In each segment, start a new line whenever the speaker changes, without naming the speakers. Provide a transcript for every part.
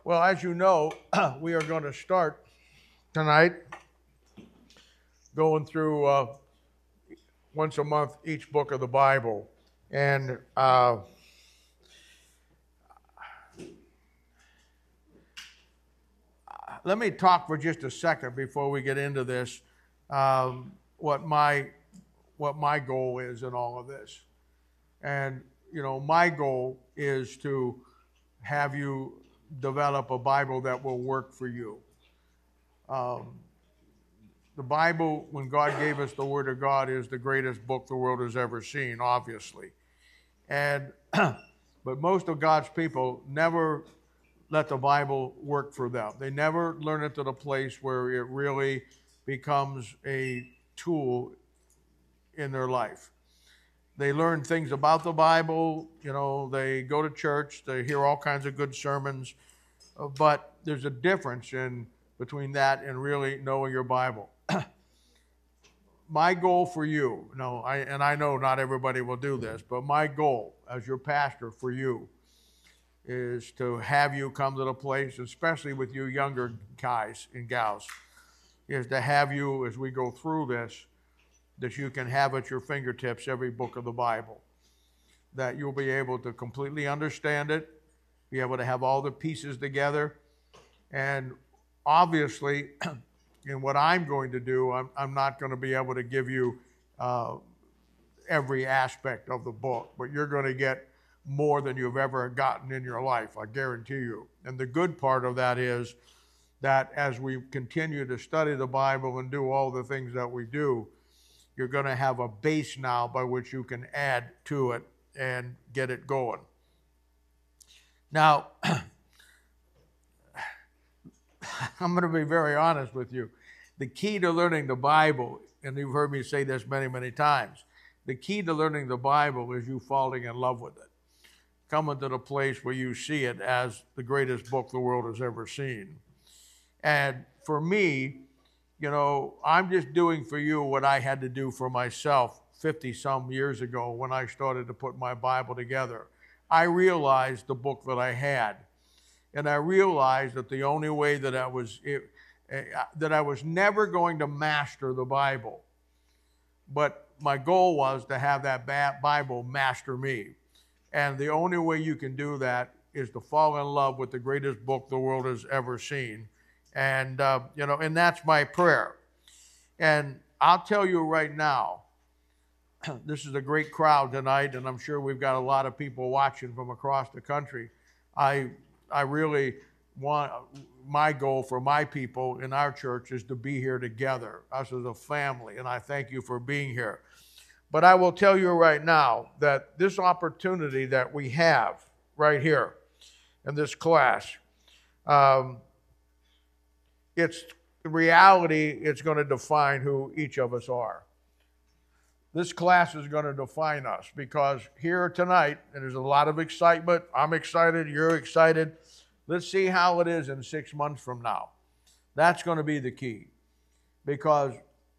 Well, as you know, we are going to start tonight going through once a month each book of the Bible. And let me talk for just a second before we get into this, what my goal is in all of this. And my goal is to have you develop a Bible that will work for you. The Bible, when God gave us the Word of God, is the greatest book the world has ever seen, obviously. And but most of God's people never let the Bible work for them. They never learn it to the place where it really becomes a tool in their life. They learn things about the Bible, they go to church, they hear all kinds of good sermons, but there's a difference between that and really knowing your Bible. My goal for you, I know not everybody will do this, but my goal as your pastor for you is to have you come to the place, especially with you younger guys and gals, is to have you, as we go through this, that you can have at your fingertips every book of the Bible, that you'll be able to completely understand it, be able to have all the pieces together, and obviously, in what I'm going to do, I'm not going to be able to give you every aspect of the book, but you're going to get more than you've ever gotten in your life, I guarantee you. And the good part of that is that as we continue to study the Bible and do all the things that we do, you're going to have a base now by which you can add to it and get it going. Now, I'm going to be very honest with you. The key to learning the Bible, and you've heard me say this many, many times, the key to learning the Bible is you falling in love with it, coming to the place where you see it as the greatest book the world has ever seen. And for me, I'm just doing for you what I had to do for myself 50-some years ago when I started to put my Bible together. I realized the book that I had, and I realized that the only way that I was never going to master the Bible, but my goal was to have that Bible master me. And the only way you can do that is to fall in love with the greatest book the world has ever seen. And, and that's my prayer. And I'll tell you right now, this is a great crowd tonight, and I'm sure we've got a lot of people watching from across the country. I really want, my goal for my people in our church is to be here together, us as a family, and I thank you for being here. But I will tell you right now that this opportunity that we have right here in this class, it's in reality, it's going to define who each of us are. This class is going to define us because here tonight, and there's a lot of excitement. I'm excited. You're excited. Let's see how it is in 6 months from now. That's going to be the key, because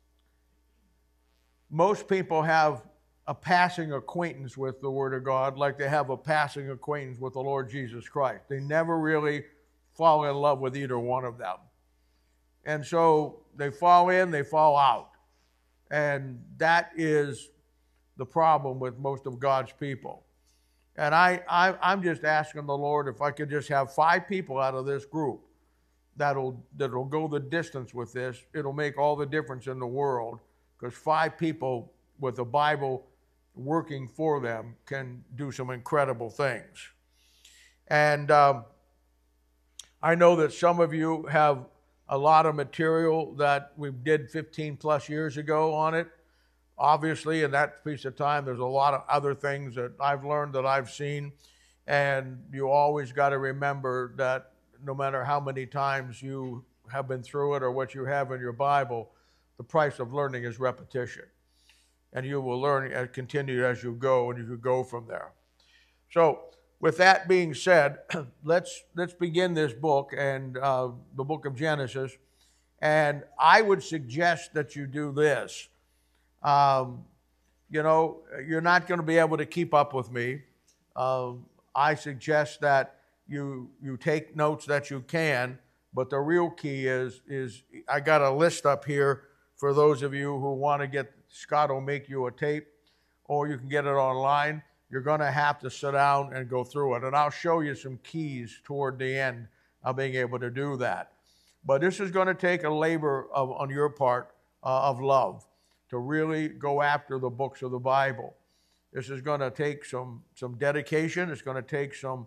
most people have a passing acquaintance with the Word of God like they have a passing acquaintance with the Lord Jesus Christ. They never really fall in love with either one of them. And so they fall in, they fall out. And that is the problem with most of God's people. And I'm just asking the Lord if I could just have 5 people out of this group that'll go the distance with this. It'll make all the difference in the world, because 5 people with the Bible working for them can do some incredible things. And I know that some of you have a lot of material that we did 15 plus years ago on it. Obviously, in that piece of time, there's a lot of other things that I've learned, that I've seen. And you always got to remember that no matter how many times you have been through it or what you have in your Bible, the price of learning is repetition. And you will learn and continue as you go, and you go from there. So, with that being said, let's begin this book, and the book of Genesis. And I would suggest that you do this. You're not going to be able to keep up with me. I suggest that you take notes that you can, but the real key is I got a list up here for those of you who want to get, Scott will make you a tape, or you can get it online. You're going to have to sit down and go through it. And I'll show you some keys toward the end of being able to do that. But this is going to take a labor on your part of love to really go after the books of the Bible. This is going to take some dedication. It's going to take some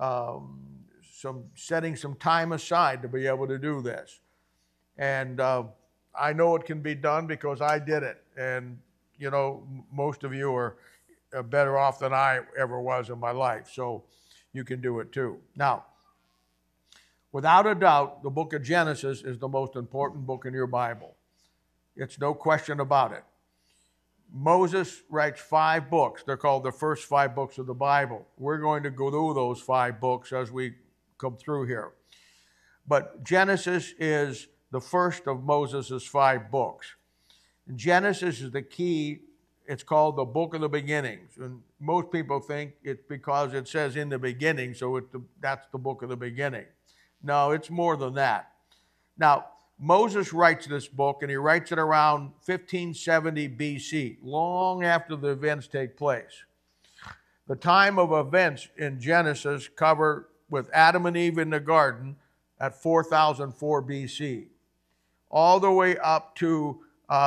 setting some time aside to be able to do this. And I know it can be done because I did it. And, you know, most of you are better off than I ever was in my life. So you can do it too. Now, without a doubt, the book of Genesis is the most important book in your Bible. It's no question about it. Moses writes 5 books. They're called the first 5 books of the Bible. We're going to go through those 5 books as we come through here. But Genesis is the first of Moses' 5 books. Genesis is the key. It's called the book of the beginnings. And most people think it's because it says in the beginning, so that's the book of the beginning. No, it's more than that. Now, Moses writes this book, and he writes it around 1570 BC, long after the events take place. The time of events in Genesis cover with Adam and Eve in the garden at 4004 BC, all the way up to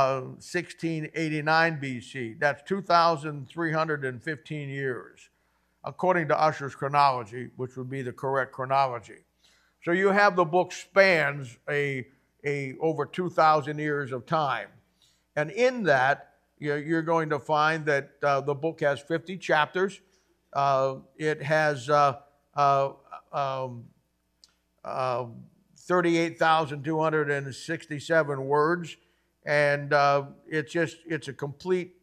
1689 BC. That's 2,315 years, according to Ussher's chronology, which would be the correct chronology. So you have the book spans over 2,000 years of time. And in that, you're going to find that the book has 50 chapters. It has 38,267 words. And it's a complete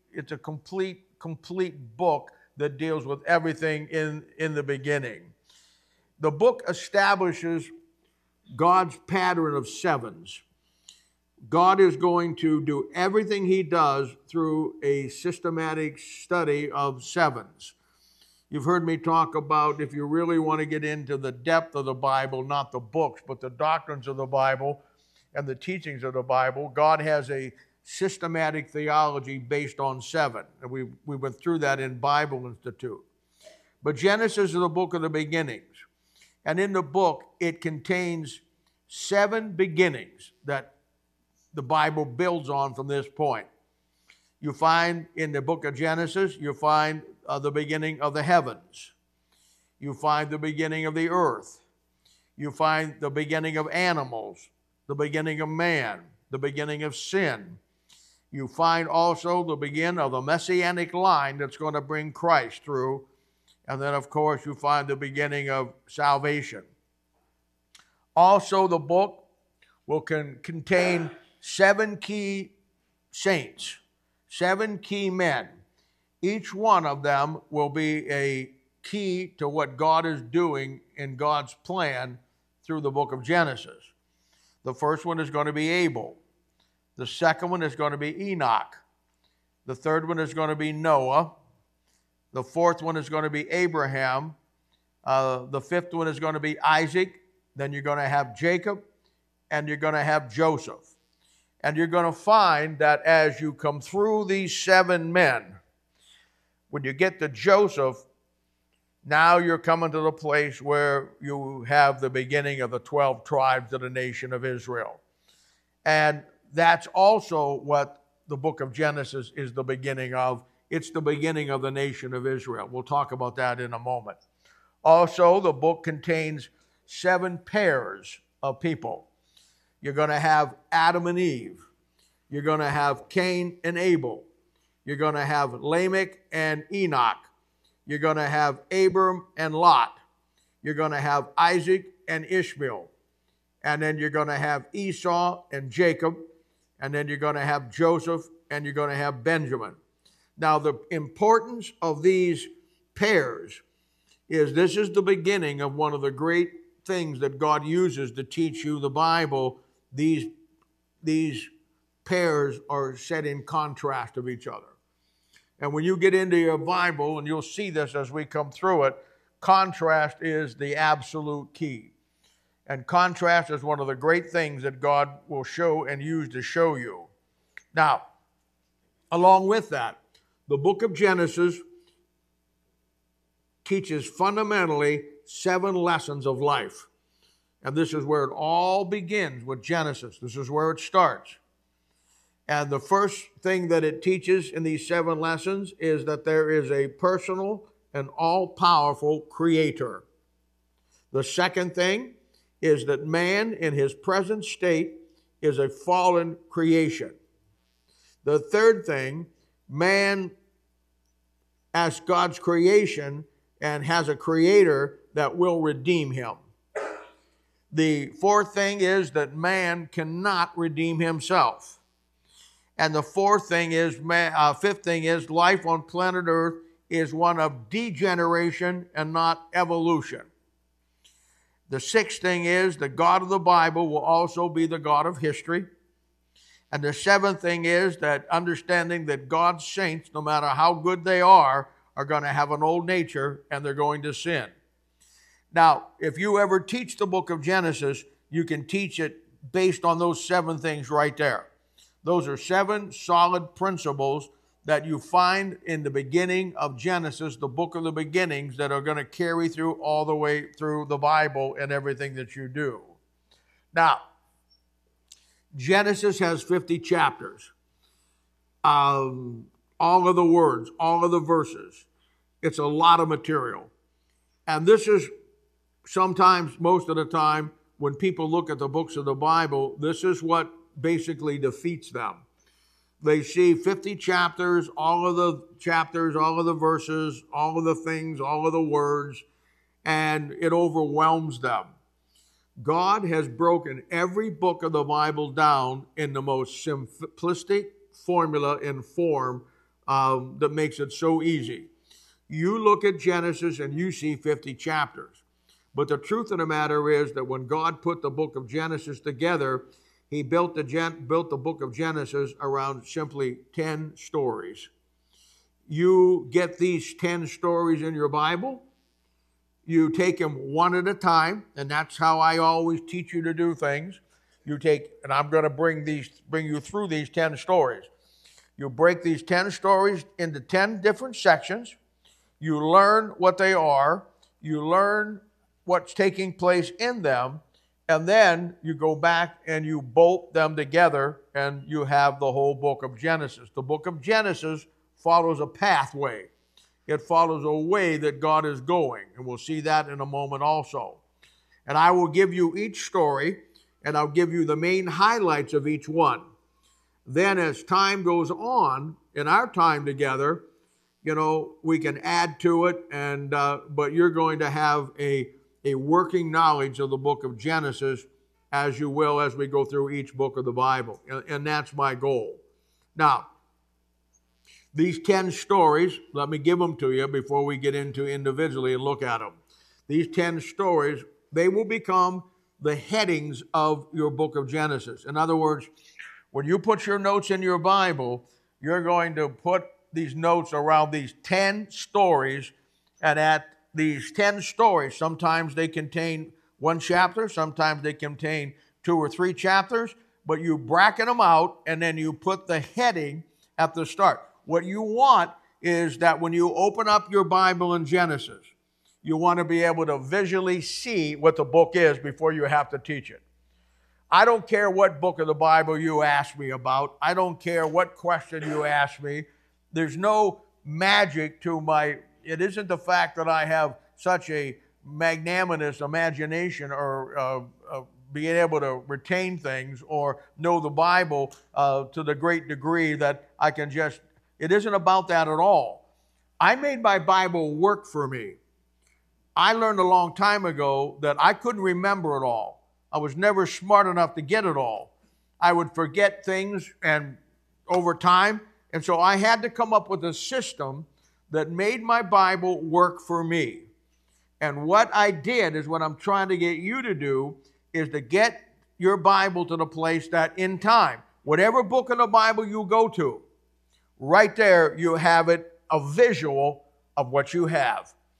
book that deals with everything in the beginning. The book establishes God's pattern of sevens. God is going to do everything he does through a systematic study of sevens. You've heard me talk about, if you really want to get into the depth of the Bible, not the books, but the doctrines of the Bible and the teachings of the Bible, God has a systematic theology based on 7. And we went through that in Bible Institute. But Genesis is the book of the beginnings. And in the book, it contains 7 beginnings that the Bible builds on from this point. You find in the book of Genesis, you find the beginning of the heavens. You find the beginning of the earth. You find the beginning of animals, the beginning of man, the beginning of sin. You find also the beginning of the messianic line that's going to bring Christ through. And then, of course, you find the beginning of salvation. Also, the book will contain 7 key saints, 7 key men. Each one of them will be a key to what God is doing in God's plan through the book of Genesis. The first one is going to be Abel. The second one is going to be Enoch. The third one is going to be Noah. The fourth one is going to be Abraham. The fifth one is going to be Isaac. Then you're going to have Jacob, and you're going to have Joseph. And you're going to find that as you come through these 7 men, when you get to Joseph, now you're coming to the place where you have the beginning of the 12 tribes of the nation of Israel. And that's also what the book of Genesis is the beginning of. It's the beginning of the nation of Israel. We'll talk about that in a moment. Also, the book contains 7 pairs of people. You're going to have Adam and Eve. You're going to have Cain and Abel. You're going to have Lamech and Enoch. You're going to have Abram and Lot. You're going to have Isaac and Ishmael. And then you're going to have Esau and Jacob. And then you're going to have Joseph, and you're going to have Benjamin. Now, the importance of these pairs is this is the beginning of one of the great things that God uses to teach you the Bible. These pairs are set in contrast of each other. And when you get into your Bible, and you'll see this as we come through it, contrast is the absolute key. And contrast is one of the great things that God will show and use to show you. Now, along with that, the book of Genesis teaches fundamentally 7 lessons of life. And this is where it all begins with Genesis. This is where it starts. And the first thing that it teaches in these 7 lessons is that there is a personal and all-powerful creator. The second thing is that man in his present state is a fallen creation. The third thing, man as God's creation and has a creator that will redeem him. The fourth thing is that man cannot redeem himself. And the fifth thing is life on planet Earth is one of degeneration and not evolution. The sixth thing is the God of the Bible will also be the God of history. And the seventh thing is that understanding that God's saints, no matter how good they are going to have an old nature and they're going to sin. Now, if you ever teach the book of Genesis, you can teach it based on those 7 things right there. Those are 7 solid principles that you find in the beginning of Genesis, the book of the beginnings, that are going to carry through all the way through the Bible and everything that you do. Now, Genesis has 50 chapters. All of the words, all of the verses. It's a lot of material. And this is sometimes, most of the time, when people look at the books of the Bible, this is what basically defeats them. They see 50 chapters, all of the verses, all of the things, all of the words, and it overwhelms them. God has broken every book of the Bible down in the most simplistic formula and form that makes it so easy. You look at Genesis and you see 50 chapters. But the truth of the matter is that when God put the book of Genesis together, he built the book of Genesis around simply 10 stories. You get these 10 stories in your Bible, you take them one at a time, and that's how I always teach you to do things. And I'm going to bring you through these 10 stories. You break these 10 stories into 10 different sections. You learn what they are. You learn what's taking place in them. And then you go back and you bolt them together and you have the whole book of Genesis. The book of Genesis follows a pathway. It follows a way that God is going. And we'll see that in a moment also. And I will give you each story and I'll give you the main highlights of each one. Then as time goes on, in our time together, we can add to it, but you're going to have a working knowledge of the book of Genesis as you will as we go through each book of the Bible. And that's my goal. Now, these 10 stories, let me give them to you before we get into individually and look at them. These 10 stories, they will become the headings of your book of Genesis. In other words, when you put your notes in your Bible, you're going to put these notes around these 10 stories, and at these 10 stories, sometimes they contain 1 chapter, sometimes they contain 2 or 3 chapters, but you bracket them out and then you put the heading at the start. What you want is that when you open up your Bible in Genesis, you want to be able to visually see what the book is before you have to teach it. I don't care what book of the Bible you ask me about. I don't care what question you ask me. There's no magic to it isn't the fact that I have such a magnanimous imagination or being able to retain things or know the Bible to the great degree that I can it isn't about that at all. I made my Bible work for me. I learned a long time ago that I couldn't remember it all. I was never smart enough to get it all. I would forget things and over time, and so I had to come up with a system that made my Bible work for me. And what I did is what I'm trying to get you to do is to get your Bible to the place that in time, whatever book of the Bible you go to, right there you have a visual of what you have.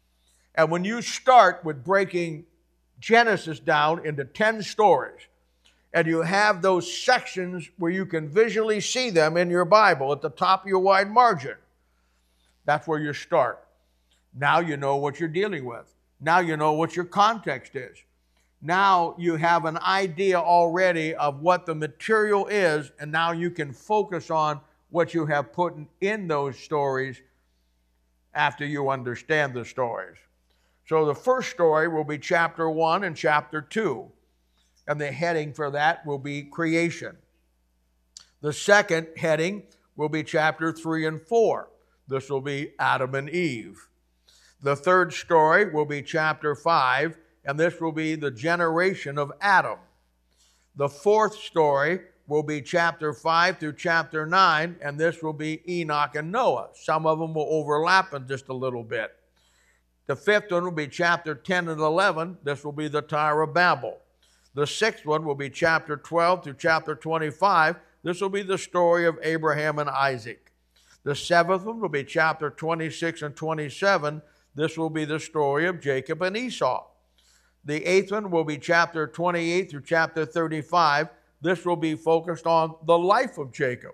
And when you start with breaking Genesis down into 10 stories, and you have those sections where you can visually see them in your Bible at the top of your wide margin, that's where you start. Now you know what you're dealing with. Now you know what your context is. Now you have an idea already of what the material is, and now you can focus on what you have put in those stories after you understand the stories. So the first story will be chapter 1 and chapter 2, and the heading for that will be creation. The second heading will be chapter 3 and 4. This will be Adam and Eve. The third story will be chapter 5, and this will be the generation of Adam. The fourth story will be chapter 5 through chapter 9, and this will be Enoch and Noah. Some of them will overlap in just a little bit. The fifth one will be chapter 10 and 11. This will be the Tower of Babel. The sixth one will be chapter 12 through chapter 25. This will be the story of Abraham and Isaac. The seventh one will be chapter 26 and 27. This will be the story of Jacob and Esau. The eighth one will be chapter 28 through chapter 35. This will be focused on the life of Jacob.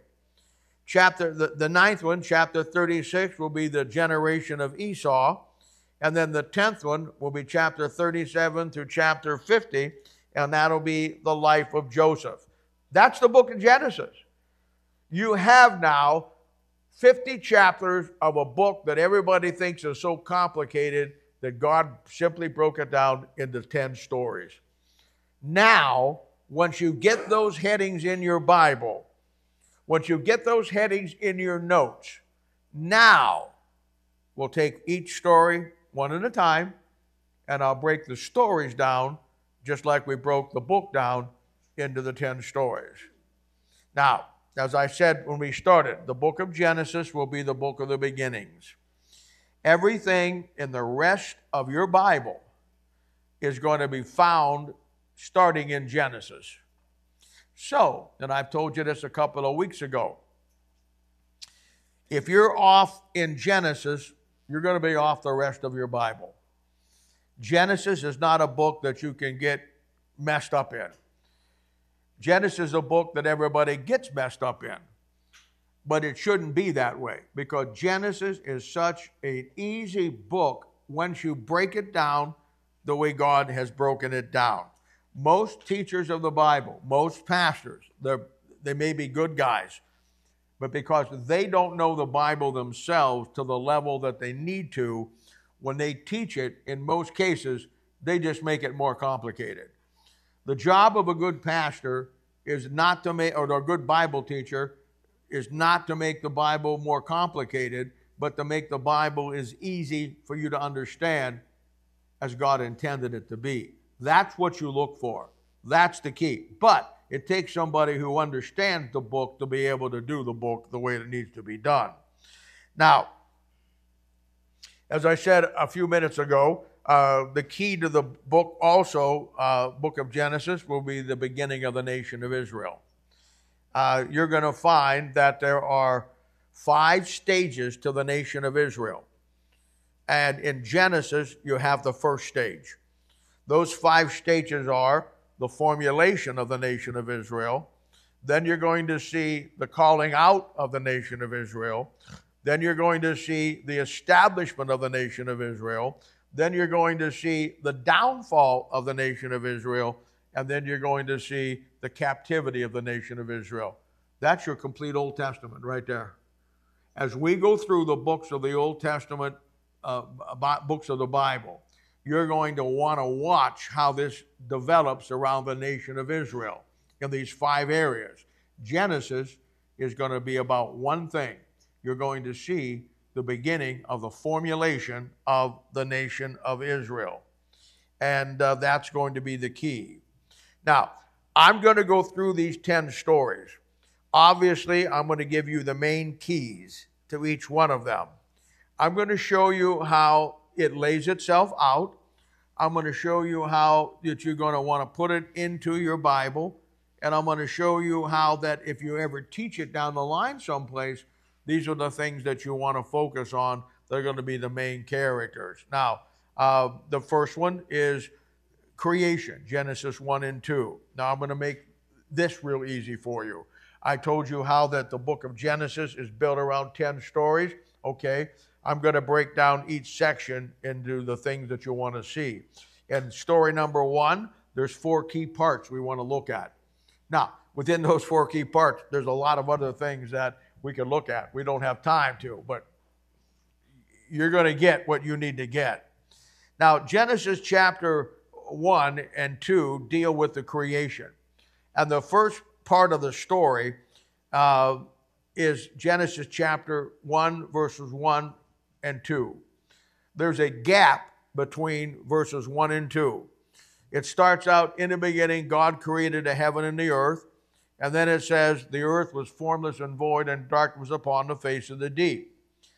The ninth one, chapter 36, will be the generation of Esau. And then the 10th one will be chapter 37 through chapter 50, and that'll be the life of Joseph. That's the book of Genesis. You have now 50 chapters of a book that everybody thinks is so complicated that God simply broke it down into 10 stories. Now, once you get those headings in your Bible, once you get those headings in your notes, now we'll take each story one at a time, and I'll break the stories down just like we broke the book down into the 10 stories. Now, as I said when we started, the book of Genesis will be the book of the beginnings. Everything in the rest of your Bible is going to be found starting in Genesis. So, and I've told you this a couple of weeks ago, if you're off in Genesis, you're going to be off the rest of your Bible. Genesis is not a book that you can get messed up in. Genesis is a book that everybody gets messed up in. But it shouldn't be that way, because Genesis is such an easy book once you break it down the way God has broken it down. Most teachers of the Bible, most pastors, they may be good guys, but because they don't know the Bible themselves to the level that they need to, when they teach it, in most cases, they just make it more complicated. The job of a good pastor is not to make, or a good Bible teacher, is not to make the Bible more complicated, but to make the Bible as easy for you to understand as God intended it to be. That's what you look for. That's the key. But it takes somebody who understands the book to be able to do the book the way it needs to be done. Now, as I said a few minutes ago, the key to the book also, book of Genesis, will be the beginning of the nation of Israel. You're going to find that there are 5 stages to the nation of Israel. And in Genesis, you have the first stage. Those 5 stages are the formulation of the nation of Israel. Then you're going to see the calling out of the nation of Israel. Then you're going to see the establishment of the nation of Israel. Then you're going to see the downfall of the nation of Israel. And then you're going to see the captivity of the nation of Israel. That's your complete Old Testament right there. As we go through the books of the Old Testament, books of the Bible, you're going to want to watch how this develops around the nation of Israel in these 5 areas. Genesis is going to be about one thing. You're going to see the beginning of the formulation of the nation of Israel. And that's going to be the key. Now, I'm going to go through these 10 stories. Obviously, I'm going to give you the main keys to each one of them. I'm going to show you how it lays itself out. I'm going to show you how that you're going to want to put it into your Bible. And I'm going to show you how that if you ever teach it down the line someplace, these are the things that you want to focus on. They're going to be the main characters. Now, The first one is creation, Genesis 1 and 2. Now I'm going to make this real easy for you. I told you how that the book of Genesis is built around 10 stories. Okay, I'm going to break down each section into the things that you want to see. In story number 1, there's 4 key parts we want to look at. Now, within those 4 key parts, there's a lot of other things that we can look at. We don't have time to, but you're going to get what you need to get. Now, Genesis chapter 1 and 2 deal with the creation. And the first part of the story is Genesis chapter 1, verses 1 and 2. There's a gap between verses 1 and 2. It starts out, in the beginning, God created the heaven and the earth. And then it says, the earth was formless and void, and darkness was upon the face of the deep.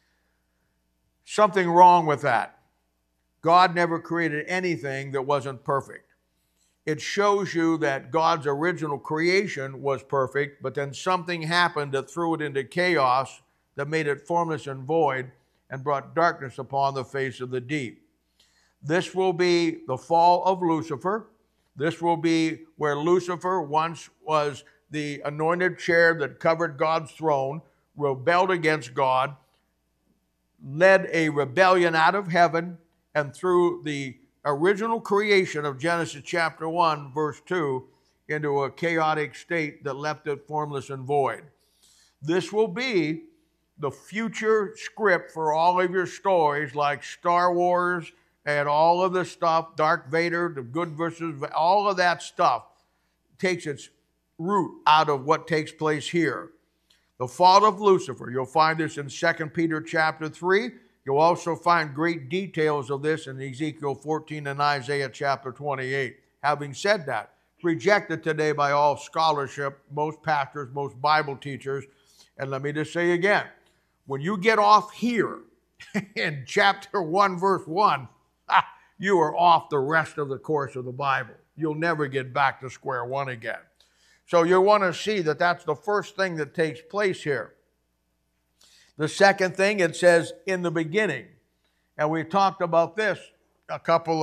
Something wrong with that. God never created anything that wasn't perfect. It shows you that God's original creation was perfect, but then something happened that threw it into chaos, that made it formless and void, and brought darkness upon the face of the deep. This will be the fall of Lucifer. This will be where Lucifer once was the anointed chair that covered God's throne, rebelled against God, led a rebellion out of heaven, and through the original creation of Genesis chapter 1, verse 2, into a chaotic state that left it formless and void. This will be the future script for all of your stories like Star Wars and all of the stuff, Darth Vader, the good versus, all of that stuff takes its root out of what takes place here. The fall of Lucifer, you'll find this in 2 Peter chapter 3. You'll also find great details of this in Ezekiel 14 and Isaiah chapter 28. Having said that, rejected today by all scholarship, most pastors, most Bible teachers. And let me just say again, when you get off here in chapter 1, verse 1, you are off the rest of the course of the Bible. You'll never get back to square one again. So you want to see that that's the first thing that takes place here. The second thing, it says, in the beginning. And we talked about this a couple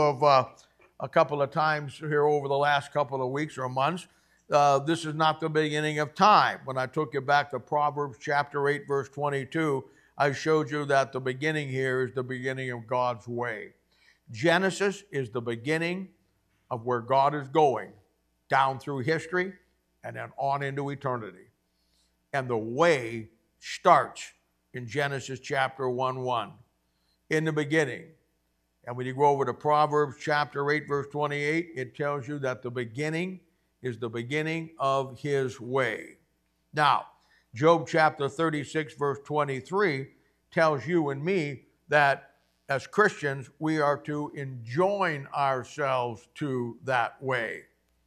of times here over the last couple of weeks or months. This is not the beginning of time. When I took you back to Proverbs chapter 8, verse 22, I showed you that the beginning here is the beginning of God's way. Genesis is the beginning of where God is going, down through history and then on into eternity. And the way starts in Genesis chapter 1:1, in the beginning. And when you go over to Proverbs chapter 8, verse 28, it tells you that the beginning is the beginning of his way. Now, Job chapter 36, verse 23 tells you and me that as Christians, we are to enjoin ourselves to that way.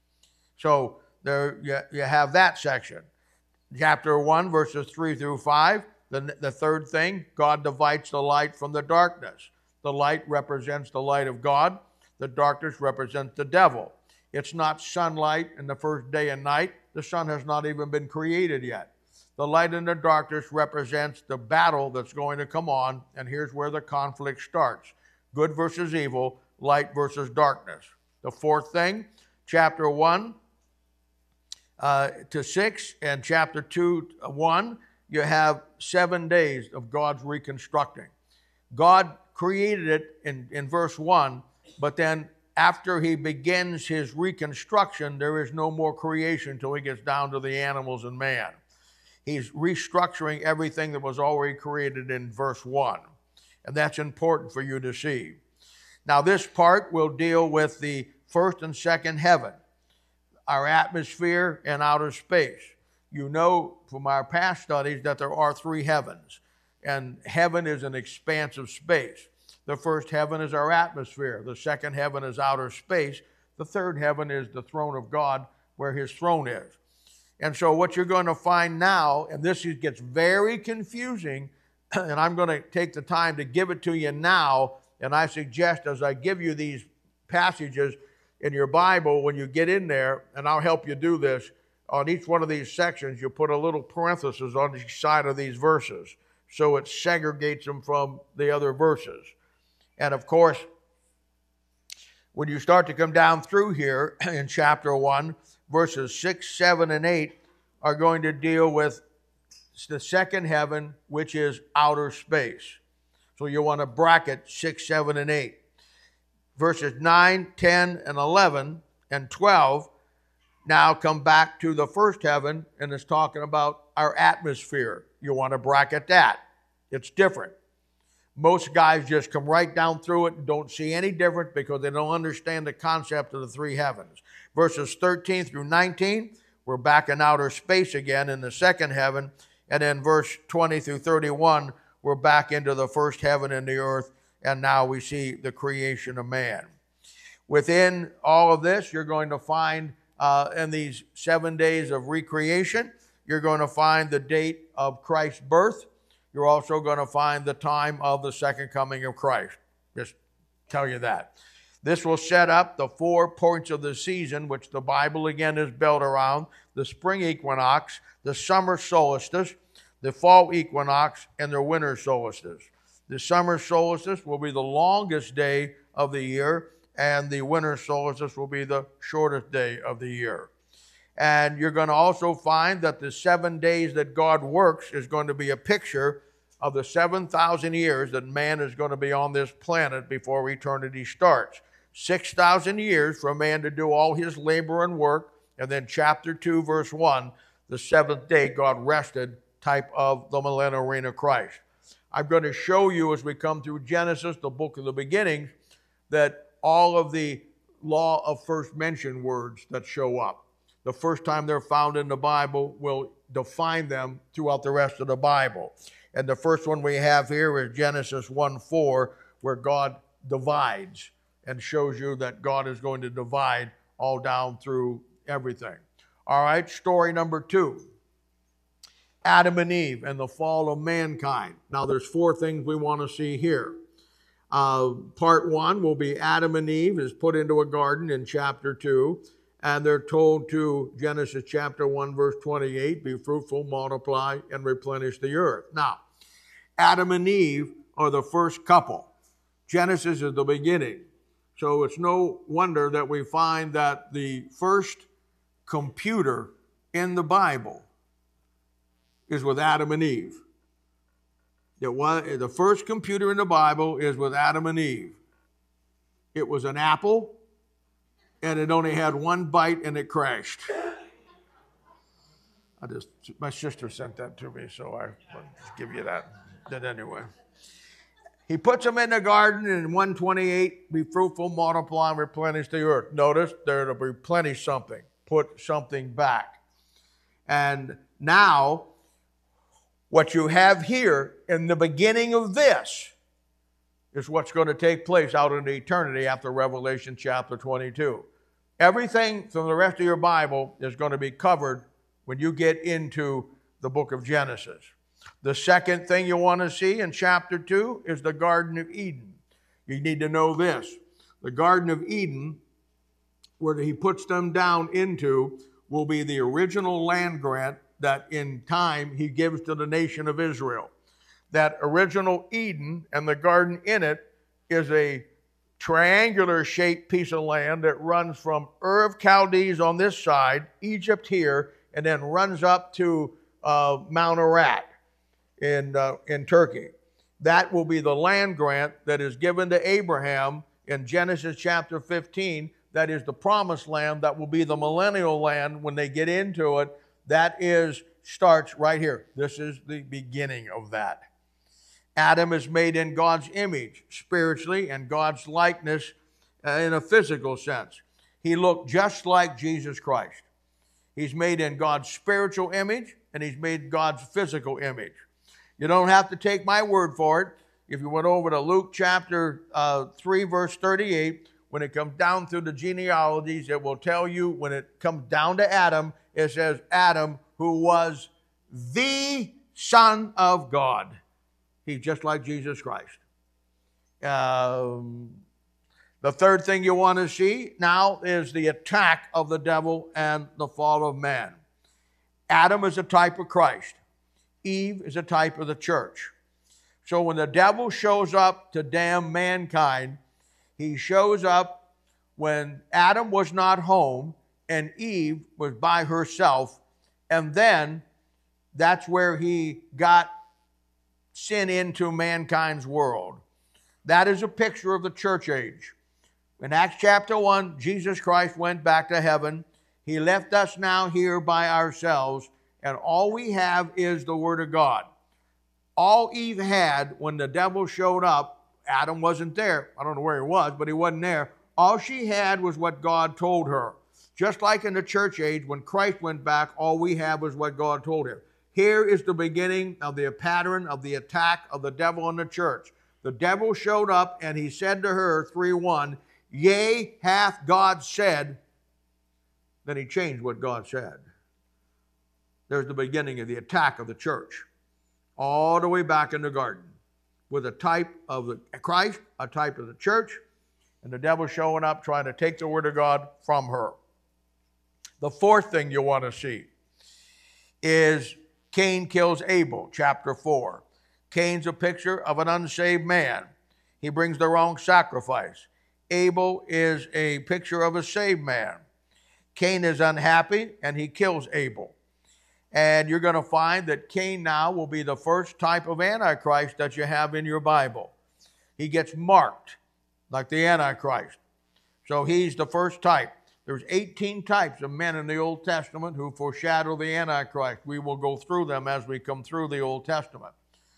So there you have that section. Chapter 1, verses 3 through 5. The third thing, God divides the light from the darkness. The light represents the light of God. The darkness represents the devil. It's not sunlight in the first day and night. The sun has not even been created yet. The light and the darkness represents the battle that's going to come on, and here's where the conflict starts. Good versus evil, light versus darkness. The fourth thing, chapter 1 to 6 and chapter 2 to 1, you have 7 days of God's reconstructing. God created it in verse 1, but then after he begins his reconstruction, there is no more creation until he gets down to the animals and man. He's restructuring everything that was already created in verse 1. And that's important for you to see. Now, this part will deal with the first and second heaven, our atmosphere and outer space. You know from our past studies that there are 3 heavens, and heaven is an expanse of space. The first heaven is our atmosphere. The second heaven is outer space. The third heaven is the throne of God, where his throne is. And so what you're going to find now, and this gets very confusing, and I'm going to take the time to give it to you now, and I suggest as I give you these passages in your Bible, when you get in there, and I'll help you do this, on each one of these sections, you put a little parenthesis on each side of these verses, so it segregates them from the other verses. And of course, when you start to come down through here in chapter 1, verses 6, 7, and 8 are going to deal with the second heaven, which is outer space. So you want to bracket 6, 7, and 8. Verses 9, 10, and 11, and 12 now come back to the first heaven, and it's talking about our atmosphere. You want to bracket that. It's different. Most guys just come right down through it and don't see any difference because they don't understand the concept of the three heavens. Verses 13 through 19, we're back in outer space again in the second heaven. And then verse 20 through 31, we're back into the first heaven and the earth, and now we see the creation of man. Within all of this, you're going to find in these 7 days of recreation, you're going to find the date of Christ's birth. You're also going to find the time of the second coming of Christ. Just tell you that. This will set up the 4 points of the season, which the Bible again is built around: the spring equinox, the summer solstice, the fall equinox, and the winter solstice. The summer solstice will be the longest day of the year, and the winter solstice will be the shortest day of the year. And you're going to also find that the 7 days that God works is going to be a picture of the 7,000 years that man is going to be on this planet before eternity starts. 6,000 years for man to do all his labor and work. And then chapter 2, verse 1, the seventh day God rested, type of the millennial reign of Christ. I'm going to show you as we come through Genesis, the book of the beginnings, that all of the law of first mention words that show up, the first time they're found in the Bible, will define them throughout the rest of the Bible. And the first one we have here is Genesis 1:4, where God divides and shows you that God is going to divide all down through everything. All right, story number 2. Adam and Eve and the fall of mankind. Now there's 4 things we want to see here. Part 1 will be Adam and Eve is put into a garden in chapter 2. And they're told to, Genesis chapter 1, verse 28, be fruitful, multiply, and replenish the earth. Now, Adam and Eve are the first couple. Genesis is the beginning. So it's no wonder that we find that the first computer in the Bible is with Adam and Eve. The first computer in the Bible is with Adam and Eve. It was an apple, and it only had 1 byte, and it crashed. My sister sent that to me, so I'll just give you that. But anyway, he puts them in the garden in 1:28, be fruitful, multiply, and replenish the earth. Notice they're to replenish something, put something back. And now, what you have here in the beginning of this is what's going to take place out in eternity after Revelation chapter 22. Everything from the rest of your Bible is going to be covered when you get into the book of Genesis. The second thing you want to see in chapter 2 is the Garden of Eden. You need to know this. The Garden of Eden, where he puts them down into, will be the original land grant that in time he gives to the nation of Israel. That original Eden and the garden in it is a triangular shaped piece of land that runs from Ur of Chaldees on this side, Egypt here, and then runs up to Mount Ararat in Turkey. That will be the land grant that is given to Abraham in Genesis chapter 15. That is the promised land that will be the millennial land when they get into it. That starts right here. This is the beginning of that. Adam is made in God's image spiritually and God's likeness in a physical sense. He looked just like Jesus Christ. He's made in God's spiritual image and he's made God's physical image. You don't have to take my word for it. If you went over to Luke chapter 3, verse 38, when it comes down through the genealogies, it will tell you when it comes down to Adam, it says Adam, who was the Son of God. He's just like Jesus Christ. The third thing you want to see now is the attack of the devil and the fall of man. Adam is a type of Christ. Eve is a type of the church. So when the devil shows up to damn mankind, he shows up when Adam was not home and Eve was by herself, and then that's where he got sin into mankind's world. That is a picture of the church age. In Acts chapter 1, Jesus Christ went back to heaven. He left us now here by ourselves, and all we have is the Word of God. All Eve had when the devil showed up, Adam wasn't there. I don't know where he was, but he wasn't there. All she had was what God told her. Just like in the church age, when Christ went back, all we have was what God told him. Here is the beginning of the pattern of the attack of the devil on the church. The devil showed up and he said to her, 3:1, "Yea, hath God said." Then he changed what God said. There's the beginning of the attack of the church. All the way back in the garden. With a type of the Christ, a type of the church, and the devil showing up trying to take the Word of God from her. The fourth thing you want to see is Cain kills Abel, chapter 4. Cain's a picture of an unsaved man. He brings the wrong sacrifice. Abel is a picture of a saved man. Cain is unhappy and he kills Abel. And you're going to find that Cain now will be the first type of Antichrist that you have in your Bible. He gets marked like the Antichrist. So he's the first type. There's 18 types of men in the Old Testament who foreshadow the Antichrist. We will go through them as we come through the Old Testament.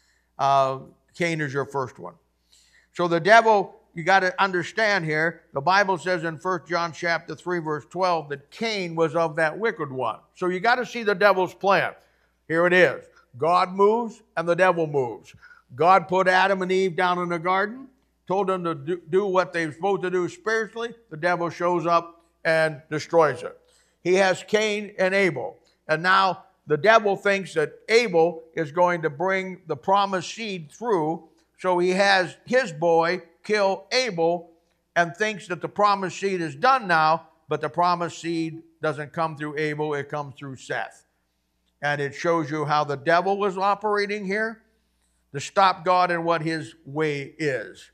Cain is your first one. So the devil, you got to understand here, the Bible says in 1 John chapter 3, verse 12, that Cain was of that wicked one. So you got to see the devil's plan. Here it is. God moves and the devil moves. God put Adam and Eve down in the garden, told them to do what they're supposed to do spiritually. The devil shows up and destroys it. He has Cain and Abel. And now the devil thinks that Abel is going to bring the promised seed through. So he has his boy kill Abel and thinks that the promised seed is done now, but the promised seed doesn't come through Abel, it comes through Seth. And it shows you how the devil was operating here to stop God in what his way is.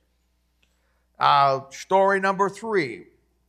Story number 3.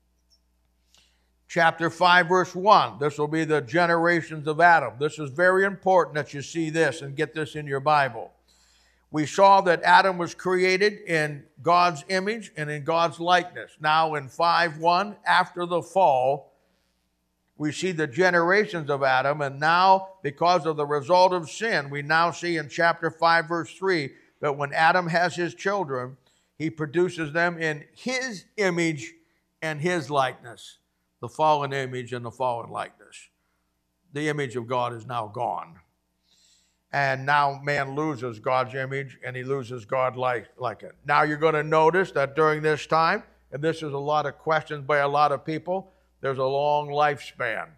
Chapter 5, verse 1. This will be the generations of Adam. This is very important that you see this and get this in your Bible. We saw that Adam was created in God's image and in God's likeness. Now in 5:1, after the fall, we see the generations of Adam, and now because of the result of sin, we now see in chapter 5, verse 3, that when Adam has his children, he produces them in his image and his likeness, the fallen image and the fallen likeness. The image of God is now gone. And now man loses God's image and he loses God like it. Now you're going to notice that during this time, and this is a lot of questions by a lot of people, there's a long lifespan.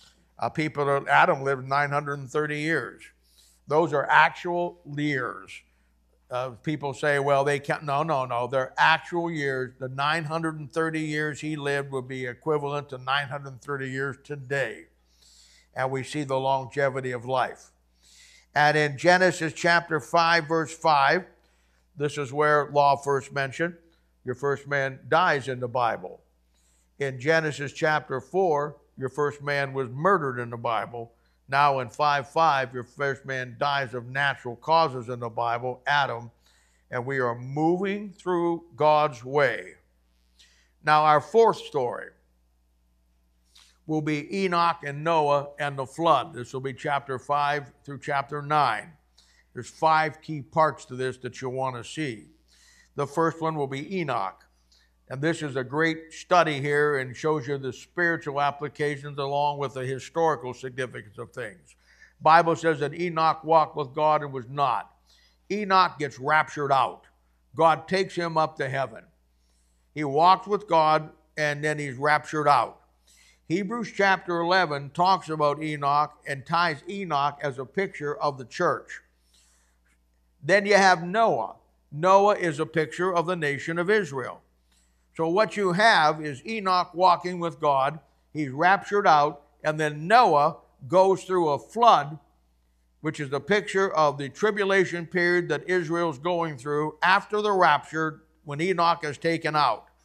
Adam lived 930 years. Those are actual years. People say, well, they can't. No. They're actual years. The 930 years he lived would be equivalent to 930 years today. And we see the longevity of life. And in Genesis chapter 5, verse 5, this is where law first mentioned. Your first man dies in the Bible. In Genesis chapter 4, your first man was murdered in the Bible. Now in 5:5, your first man dies of natural causes in the Bible, Adam. And we are moving through God's way. Now our fourth story will be Enoch and Noah and the flood. This will be chapter 5 through chapter 9. There's 5 key parts to this that you'll want to see. The first one will be Enoch. And this is a great study here and shows you the spiritual applications along with the historical significance of things. The Bible says that Enoch walked with God and was not. Enoch gets raptured out. God takes him up to heaven. He walks with God and then he's raptured out. Hebrews chapter 11 talks about Enoch and ties Enoch as a picture of the church. Then you have Noah. Noah is a picture of the nation of Israel. So what you have is Enoch walking with God. He's raptured out. And then Noah goes through a flood, which is the picture of the tribulation period that Israel's going through after the rapture when Enoch is taken out.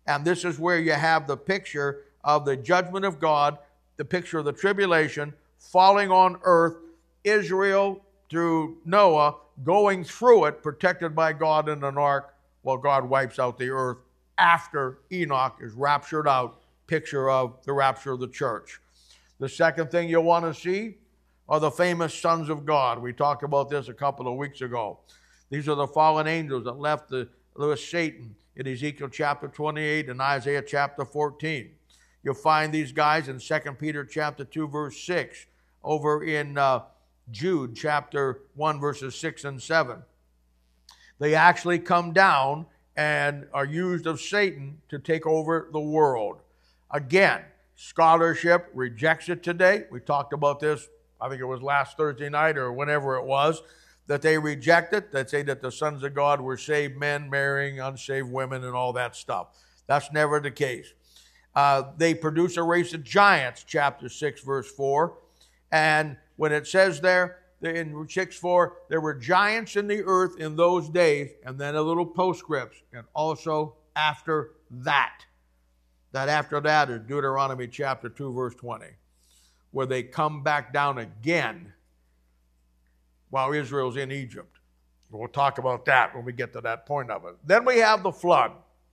And this is where you have the picture of the judgment of God, the picture of the tribulation falling on earth, Israel through Noah going through it, protected by God in an ark, while God wipes out the earth after Enoch is raptured out, picture of the rapture of the church. The second thing you'll want to see are the famous sons of God. We talked about this a couple of weeks ago. These are the fallen angels that left with Satan in Ezekiel chapter 28 and Isaiah chapter 14. You'll find these guys in 2 Peter chapter 2, verse 6, over in Jude chapter 1, verses 6 and 7. They actually come down and are used of Satan to take over the world. Again, scholarship rejects it today. We talked about this, I think it was last Thursday night or whenever it was, that they reject it. They say that the sons of God were saved men marrying unsaved women and all that stuff. That's never the case. They produce a race of giants, chapter 6, verse 4. And when it says there, in 6:4, there were giants in the earth in those days, and then a little postscript, and also after that. That after that is Deuteronomy chapter 2, verse 20, where they come back down again while Israel's in Egypt. We'll talk about that when we get to that point of it. Then we have the flood.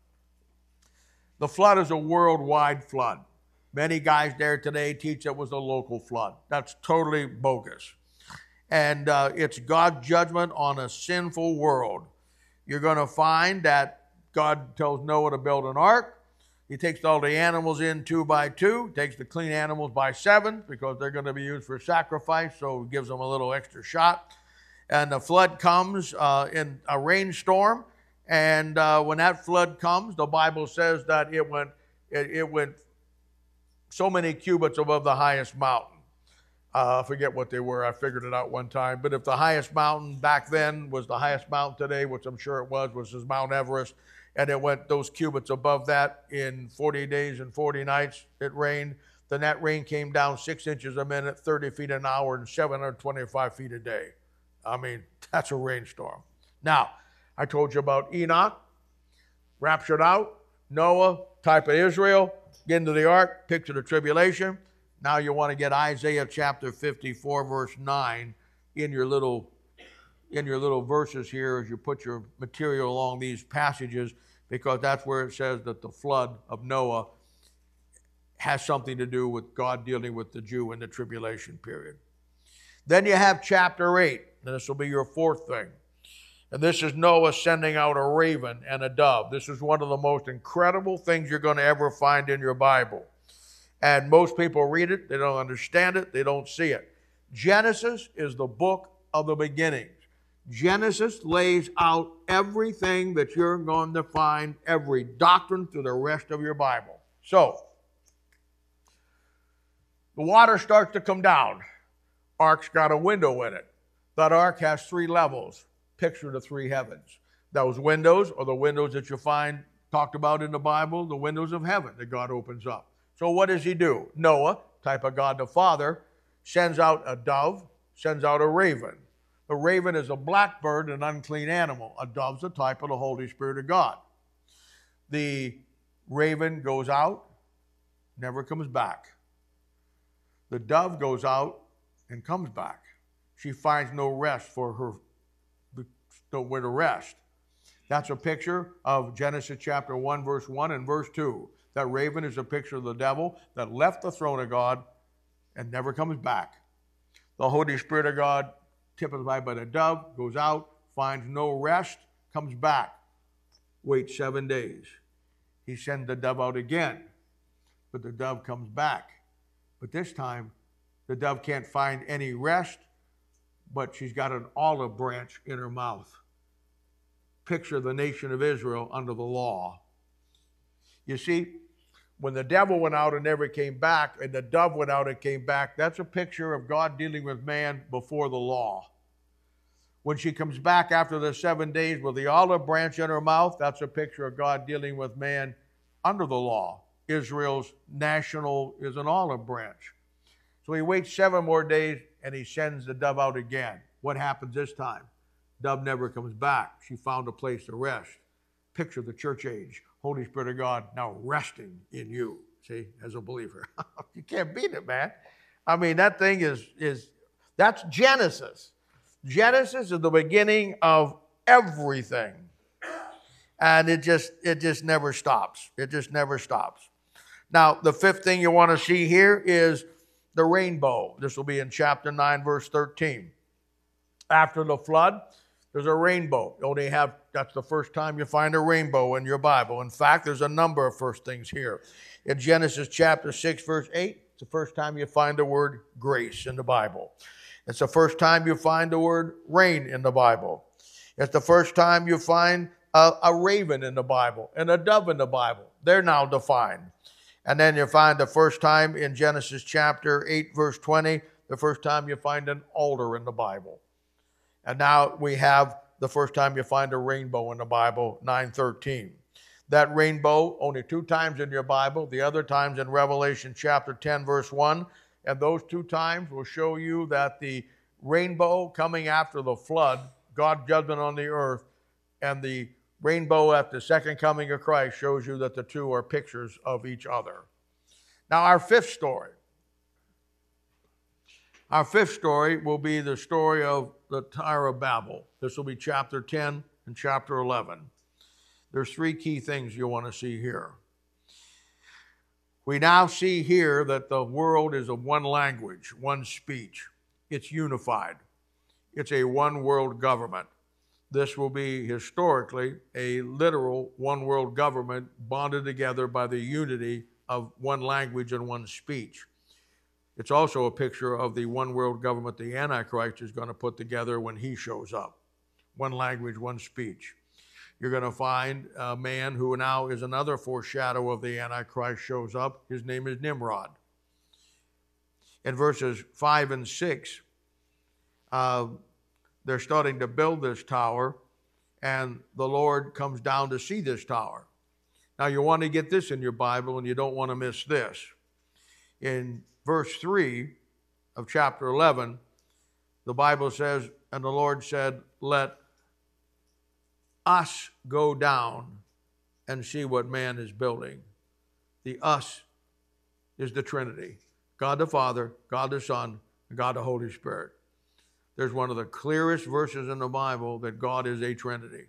The flood is a worldwide flood. Many guys there today teach it was a local flood. That's totally bogus. And it's God's judgment on a sinful world. You're going to find that God tells Noah to build an ark. He takes all the animals in 2 by 2, takes the clean animals by 7 because they're going to be used for sacrifice, so it gives them a little extra shot. And the flood comes in a rainstorm, and when that flood comes, the Bible says that it went so many cubits above the highest mountain. I forget what they were. I figured it out one time. But if the highest mountain back then was the highest mountain today, which I'm sure it was Mount Everest, and it went those cubits above that in 40 days and 40 nights, it rained, then that rain came down 6 inches a minute, 30 feet an hour, and 725 feet a day. I mean, that's a rainstorm. Now, I told you about Enoch, raptured out, Noah, type of Israel, get into the ark, picture the tribulation. Now you want to get Isaiah chapter 54, verse 9 in your little verses here as you put your material along these passages, because that's where it says that the flood of Noah has something to do with God dealing with the Jew in the tribulation period. Then you have chapter 8, and this will be your fourth thing. And this is Noah sending out a raven and a dove. This is one of the most incredible things you're going to ever find in your Bible. And most people read it, they don't understand it, they don't see it. Genesis is the book of the beginnings. Genesis lays out everything that you're going to find, every doctrine through the rest of your Bible. So, the water starts to come down. Ark's got a window in it. That ark has 3 levels. Picture the 3 heavens. Those windows are the windows that you find talked about in the Bible, the windows of heaven that God opens up. So what does he do? Noah, type of God the Father, sends out a dove, sends out a raven. The raven is a blackbird, an unclean animal. A dove's a type of the Holy Spirit of God. The raven goes out, never comes back. The dove goes out and comes back. She finds no rest for her, nowhere to rest. That's a picture of Genesis chapter 1, verse 1 and verse 2. That raven is a picture of the devil that left the throne of God and never comes back. The Holy Spirit of God, typified by the dove, goes out, finds no rest, comes back, waits 7 days. He sends the dove out again, but the dove comes back. But this time, the dove can't find any rest, but she's got an olive branch in her mouth. Picture the nation of Israel under the law. You see, when the devil went out and never came back, and the dove went out and came back, that's a picture of God dealing with man before the law. When she comes back after the 7 days with the olive branch in her mouth, that's a picture of God dealing with man under the law. Israel's national is an olive branch. So he waits 7 more days and he sends the dove out again. What happens this time? Dove never comes back. She found a place to rest. Picture the church age. Holy Spirit of God now resting in you, see, as a believer. You can't beat it, man. I mean, that thing that's Genesis. Genesis is the beginning of everything. And it just never stops. It just never stops. Now, the fifth thing you want to see here is the rainbow. This will be in chapter 9, verse 13. After the flood, there's a rainbow. That's the first time you find a rainbow in your Bible. In fact, there's a number of first things here. In Genesis chapter 6, verse 8, it's the first time you find the word grace in the Bible. It's the first time you find the word rain in the Bible. It's the first time you find a raven in the Bible and a dove in the Bible. They're now defined. And then you find the first time in Genesis chapter 8, verse 20, the first time you find an altar in the Bible. And now we have the first time you find a rainbow in the Bible, 9:13. That rainbow only 2 times in your Bible, the other times in Revelation chapter 10, verse 1. And those 2 times will show you that the rainbow coming after the flood, God's judgment on the earth, and the rainbow at the second coming of Christ shows you that the 2 are pictures of each other. Now, our fifth story. Our fifth story will be the story of the Tower of Babel. This will be chapter 10 and chapter 11. There's 3 key things you'll want to see here. We now see here that the world is of one language, one speech. It's unified. It's a one world government. This will be historically a literal one world government bonded together by the unity of one language and one speech. It's also a picture of the one world government the Antichrist is going to put together when he shows up. One language, one speech. You're going to find a man who now is another foreshadow of the Antichrist shows up. His name is Nimrod. In verses 5 and 6, they're starting to build this tower, and the Lord comes down to see this tower. Now, you want to get this in your Bible, and you don't want to miss this. In verse 3 of chapter 11, the Bible says, and the Lord said, let us go down and see what man is building. The us is the Trinity. God the Father, God the Son, and God the Holy Spirit. There's one of the clearest verses in the Bible that God is a Trinity.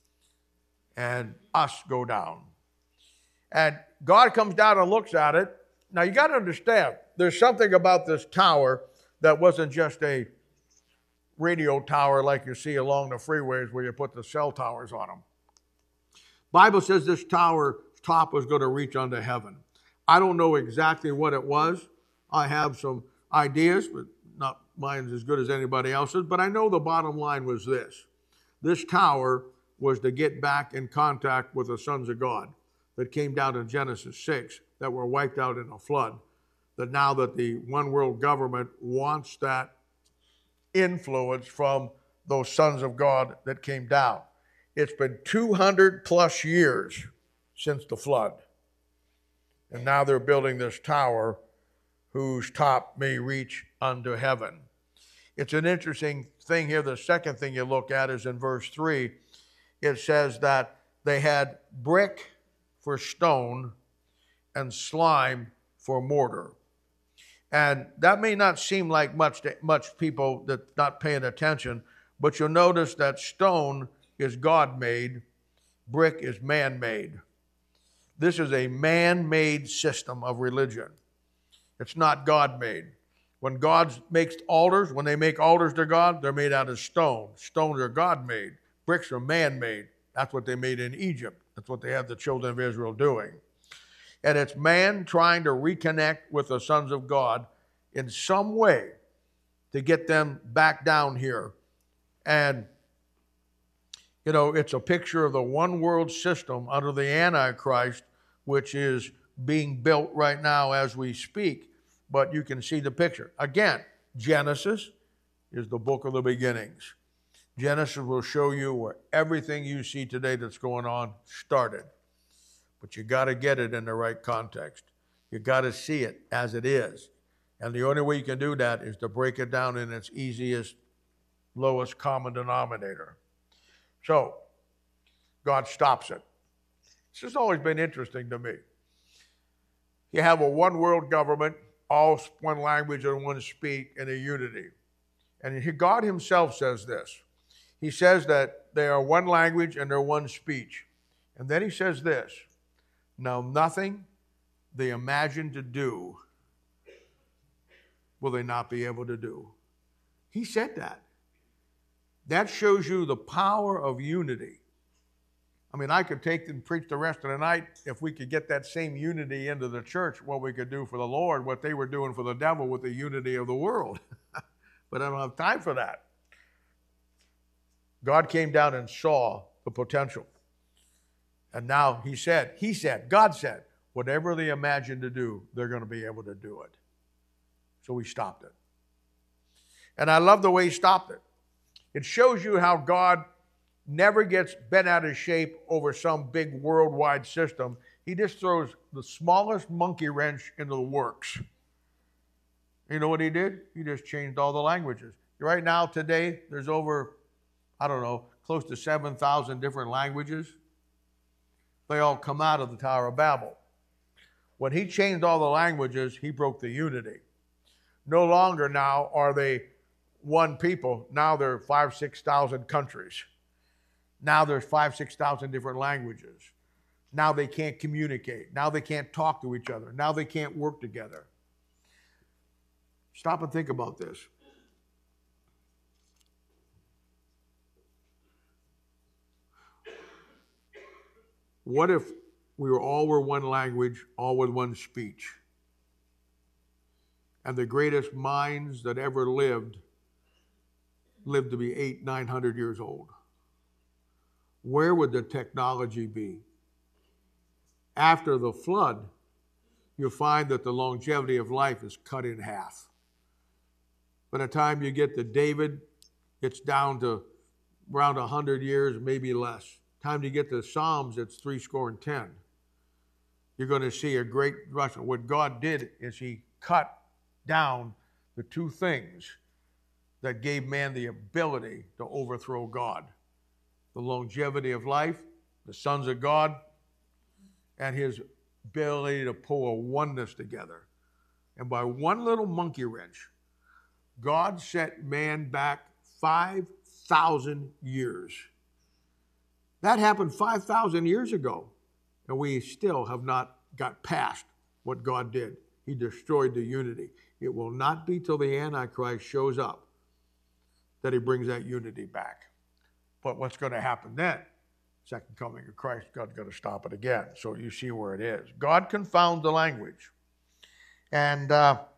And us go down. And God comes down and looks at it. Now you got to understand, there's something about this tower that wasn't just a radio tower like you see along the freeways where you put the cell towers on them. Bible says this tower top was going to reach unto heaven. I don't know exactly what it was. I have some ideas, but not mine as good as anybody else's. But I know the bottom line was this. This tower was to get back in contact with the sons of God that came down in Genesis 6 that were wiped out in a flood. That now that the one world government wants that influence from those sons of God that came down. It's been 200 plus years since the flood. And now they're building this tower whose top may reach unto heaven. It's an interesting thing here. The second thing you look at is in verse 3. It says that they had brick for stone and slime for mortar. And that may not seem like much to people that not paying attention, but you'll notice that stone is God-made, brick is man-made. This is a man-made system of religion. It's not God-made. When God makes altars, when they make altars to God, they're made out of stone. Stones are God-made. Bricks are man-made. That's what they made in Egypt. That's what they had the children of Israel doing. And it's man trying to reconnect with the sons of God in some way to get them back down here. And, you know, it's a picture of the one world system under the Antichrist, which is being built right now as we speak. But you can see the picture. Again, Genesis is the book of the beginnings. Genesis will show you where everything you see today that's going on started. But you got to get it in the right context. You got to see it as it is. And the only way you can do that is to break it down in its easiest, lowest common denominator. So, God stops it. This has always been interesting to me. You have a one world government, all one language and one speak, and a unity. And God himself says this. He says that they are one language and they're one speech. And then he says this, now nothing they imagine to do will they not be able to do. He said that. That shows you the power of unity. I mean, I could take and preach the rest of the night if we could get that same unity into the church, what we could do for the Lord, what they were doing for the devil with the unity of the world. But I don't have time for that. God came down and saw the potential. And now God said, whatever they imagine to do, they're going to be able to do it. So he stopped it. And I love the way he stopped it. It shows you how God never gets bent out of shape over some big worldwide system. He just throws the smallest monkey wrench into the works. You know what he did? He just changed all the languages. Right now, today, there's over, close to 7,000 different languages. They all come out of the Tower of Babel. When he changed all the languages, he broke the unity. No longer now are they one people. Now there are 5,000, 6,000 countries. Now there's 5,000, 6,000 different languages. Now they can't communicate. Now they can't talk to each other. Now they can't work together. Stop and think about this. What if we all were one language, all with one speech? And the greatest minds that ever lived to be 800, 900 years old. Where would the technology be? After the flood, you'll find that the longevity of life is cut in half. By the time you get to David, it's down to around 100 years, maybe less. Time to get to Psalms, it's 70. You're going to see a great rush. What God did is he cut down the two things that gave man the ability to overthrow God. The longevity of life, the sons of God, and his ability to pull a oneness together. And by one little monkey wrench, God set man back 5,000 years. That happened 5,000 years ago, and we still have not got past what God did. He destroyed the unity. It will not be till the Antichrist shows up that he brings that unity back. But what's going to happen then? Second coming of Christ, God's going to stop it again. So you see where it is. God confounds the language. And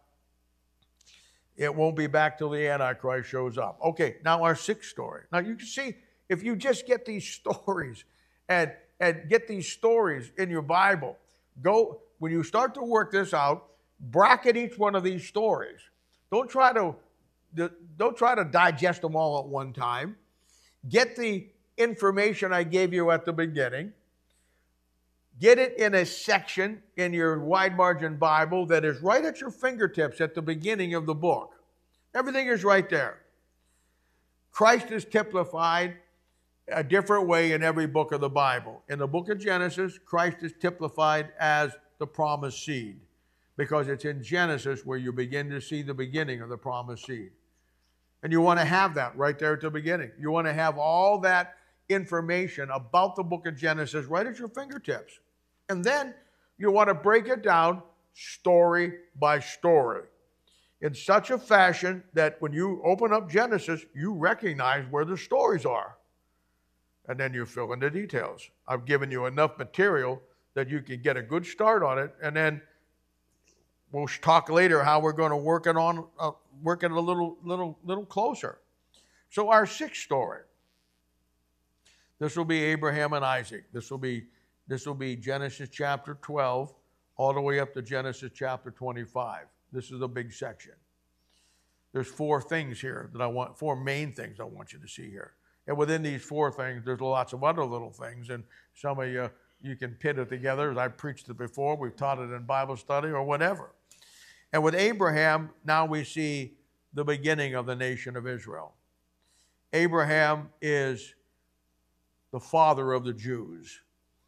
it won't be back till the Antichrist shows up. Okay, now our sixth story. Now you can see, if you just get these stories and get these stories in your Bible, when you start to work this out, bracket each one of these stories. Don't try to digest them all at one time. Get the information I gave you at the beginning. Get it in a section in your wide margin Bible that is right at your fingertips at the beginning of the book. Everything is right there. Christ is typified a different way in every book of the Bible. In the book of Genesis, Christ is typified as the promised seed, because it's in Genesis where you begin to see the beginning of the promised seed. And you want to have that right there at the beginning. You want to have all that information about the book of Genesis right at your fingertips. And then you want to break it down story by story in such a fashion that when you open up Genesis, you recognize where the stories are. And then you fill in the details. I've given you enough material that you can get a good start on it, and then we'll talk later how we're going to work it a little closer. So our sixth story. This will be Abraham and Isaac. This will be Genesis chapter 12 all the way up to Genesis chapter 25. This is a big section. There's four things here four main things I want you to see here. And within these four things, there's lots of other little things, and some of you can pit it together. As I've preached it before, we've taught it in Bible study or whatever. And with Abraham, now we see the beginning of the nation of Israel. Abraham is the father of the Jews.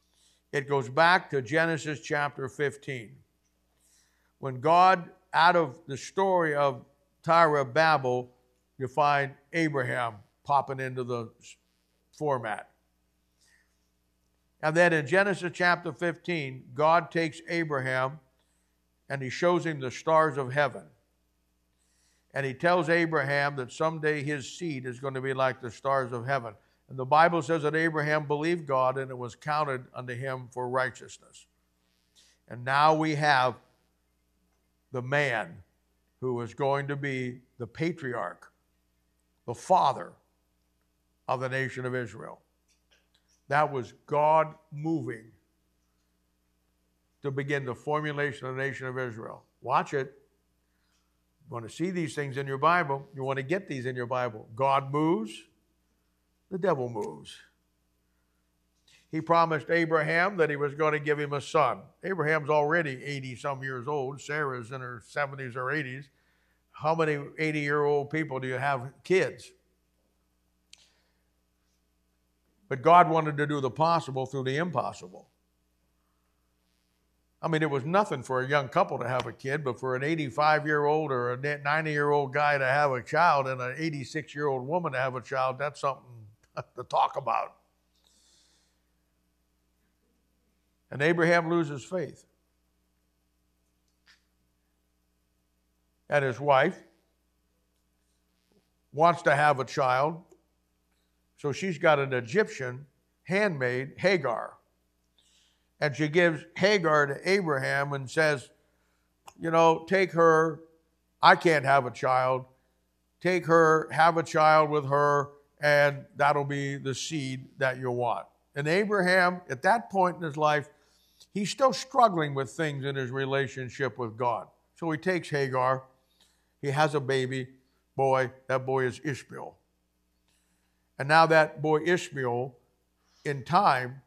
It goes back to Genesis chapter 15. When God, out of the story of Tower of Babel, you find Abraham popping into the format. And then in Genesis chapter 15, God takes Abraham and he shows him the stars of heaven. And he tells Abraham that someday his seed is going to be like the stars of heaven. And the Bible says that Abraham believed God and it was counted unto him for righteousness. And now we have the man who is going to be the patriarch, the father of the nation of Israel. That was God moving to begin the formulation of the nation of Israel. Watch it. You want to see these things in your Bible. You want to get these in your Bible. God moves, the devil moves. He promised Abraham that he was going to give him a son. Abraham's already 80-some years old. Sarah's in her 70s or 80s. How many 80-year-old people do you have kids? But God wanted to do the possible through the impossible. I mean, it was nothing for a young couple to have a kid, but for an 85-year-old or a 90-year-old guy to have a child and an 86-year-old woman to have a child, that's something to talk about. And Abraham loses faith. And his wife wants to have a child, so she's got an Egyptian handmaid, Hagar. And she gives Hagar to Abraham and says, you know, take her. I can't have a child. Take her, have a child with her, and that'll be the seed that you want. And Abraham, at that point in his life, he's still struggling with things in his relationship with God. So he takes Hagar. He has a baby boy. That boy is Ishmael. And now that boy Ishmael, in time,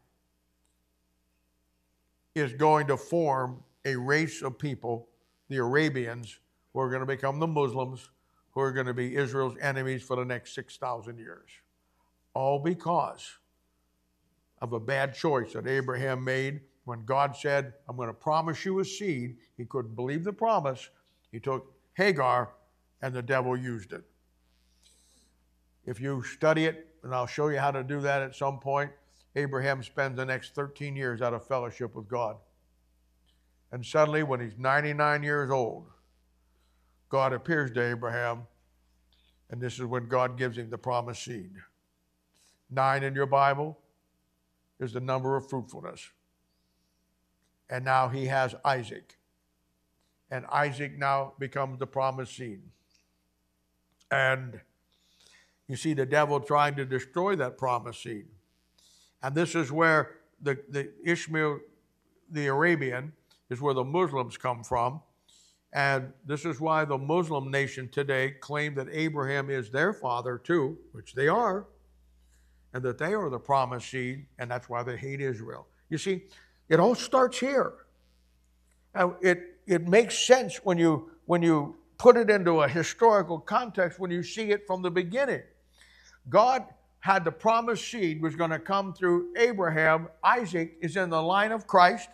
is going to form a race of people, the Arabians, who are going to become the Muslims, who are going to be Israel's enemies for the next 6,000 years. All because of a bad choice that Abraham made when God said, I'm going to promise you a seed. He couldn't believe the promise. He took Hagar, and the devil used it. If you study it, and I'll show you how to do that at some point, Abraham spends the next 13 years out of fellowship with God. And suddenly, when he's 99 years old, God appears to Abraham, and this is when God gives him the promised seed. 9 in your Bible is the number of fruitfulness. And now he has Isaac. And Isaac now becomes the promised seed. And you see the devil trying to destroy that promised seed. And this is where the Ishmael, the Arabian, is where the Muslims come from. And this is why the Muslim nation today claim that Abraham is their father too, which they are, and that they are the promised seed, and that's why they hate Israel. You see, it all starts here. Now, it makes sense when you put it into a historical context, when you see it from the beginning. God had the promised seed was going to come through Abraham. Isaac is in the line of Christ.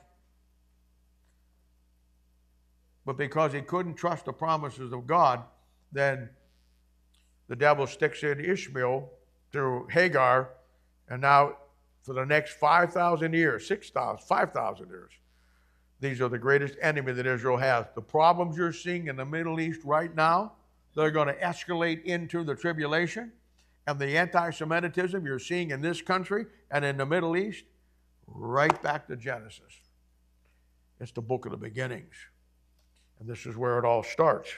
But because he couldn't trust the promises of God, then the devil sticks in Ishmael through Hagar, and now for the next 5,000 years, 6,000, 5,000 years, these are the greatest enemy that Israel has. The problems you're seeing in the Middle East right now, they're going to escalate into the tribulation. And the anti-Semitism you're seeing in this country and in the Middle East, right back to Genesis. It's the book of the beginnings. And this is where it all starts.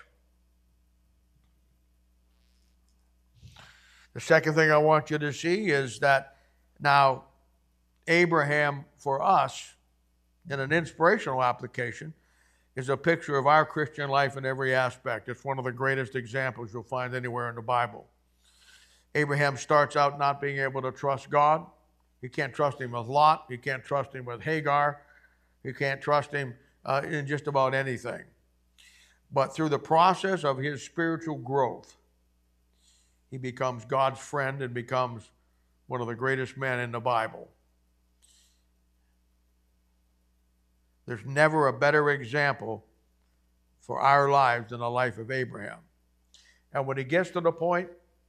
The second thing I want you to see is that now Abraham, for us, in an inspirational application, is a picture of our Christian life in every aspect. It's one of the greatest examples you'll find anywhere in the Bible. Abraham starts out not being able to trust God. You can't trust him with Lot. You can't trust him with Hagar. You can't trust him in just about anything. But through the process of his spiritual growth, he becomes God's friend and becomes one of the greatest men in the Bible. There's never a better example for our lives than the life of Abraham. And when he gets to the point,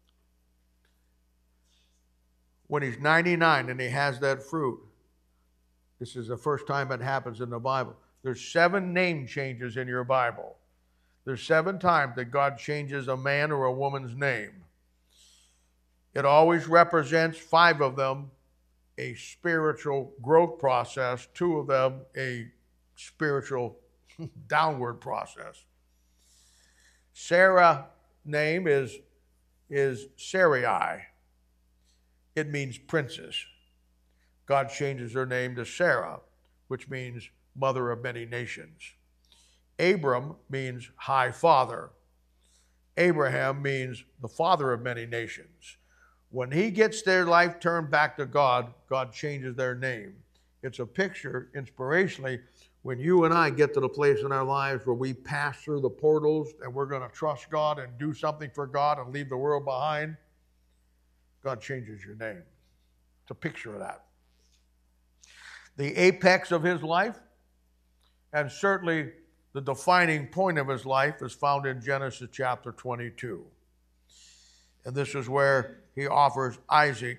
when he's 99 and he has that fruit, this is the first time it happens in the Bible. There's 7 name changes in your Bible. There's 7 times that God changes a man or a woman's name. It always represents, 5 of them, a spiritual growth process, 2 of them, a spiritual downward process. Sarah's name is Sarai. It means princess. God changes her name to Sarah, which means mother of many nations. Abram means high father. Abraham means the father of many nations. When he gets their life turned back to God, God changes their name. It's a picture, inspirationally, when you and I get to the place in our lives where we pass through the portals and we're going to trust God and do something for God and leave the world behind, God changes your name. It's a picture of that. The apex of his life, and certainly the defining point of his life, is found in Genesis chapter 22. And this is where he offers Isaac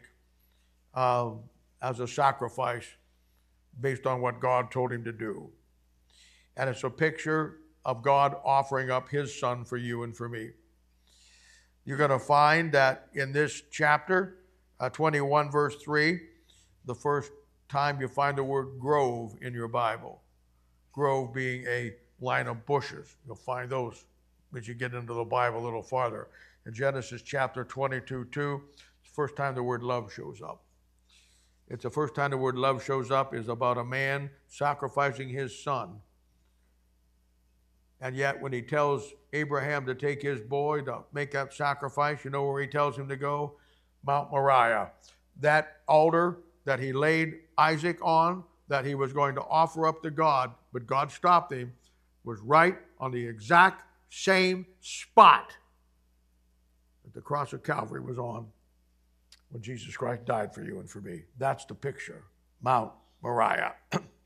as a sacrifice based on what God told him to do. And it's a picture of God offering up his son for you and for me. You're going to find that in this chapter, 21 verse 3, the first time you find the word grove in your Bible. Grove being a line of bushes. You'll find those as you get into the Bible a little farther. In Genesis chapter 22, 2, it's the first time the word love shows up. It's the first time the word love shows up is about a man sacrificing his son. And yet when he tells Abraham to take his boy to make that sacrifice, you know where he tells him to go? Mount Moriah. That altar that he laid Isaac on, that he was going to offer up to God, but God stopped him, was right on the exact same spot that the cross of Calvary was on when Jesus Christ died for you and for me. That's the picture, Mount Moriah.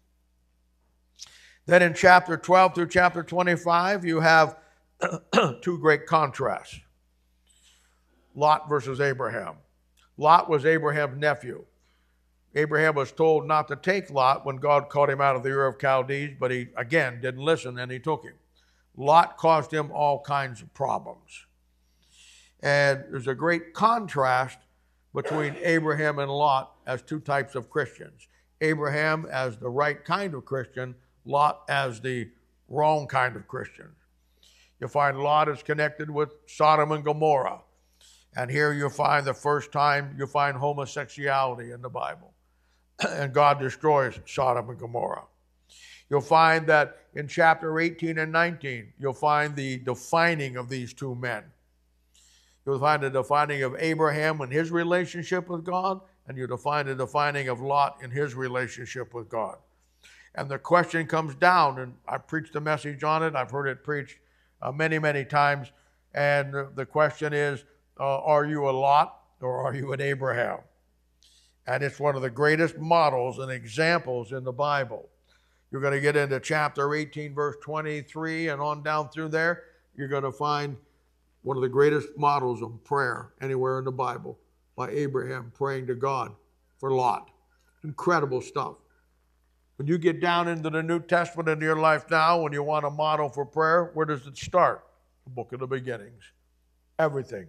Then in chapter 12 through chapter 25, you have 2 great contrasts. Lot versus Abraham. Lot was Abraham's nephew. Abraham was told not to take Lot when God called him out of the Ur of Chaldees, but he, again, didn't listen and he took him. Lot caused him all kinds of problems. And there's a great contrast between Abraham and Lot as 2 types of Christians. Abraham as the right kind of Christian, Lot as the wrong kind of Christian. You find Lot is connected with Sodom and Gomorrah. And here you find the first time you find homosexuality in the Bible. And God destroys Sodom and Gomorrah. You'll find that in chapter 18 and 19, you'll find the defining of these 2 men. You'll find the defining of Abraham in his relationship with God, and you'll find the defining of Lot in his relationship with God. And the question comes down, and I preached a message on it. I've heard it preached many, many times. And the question is, are you a Lot or are you an Abraham? And it's one of the greatest models and examples in the Bible. You're going to get into chapter 18, verse 23, and on down through there, you're going to find one of the greatest models of prayer anywhere in the Bible by Abraham praying to God for Lot. Incredible stuff. When you get down into the New Testament in your life now, when you want a model for prayer, where does it start? The book of the beginnings. Everything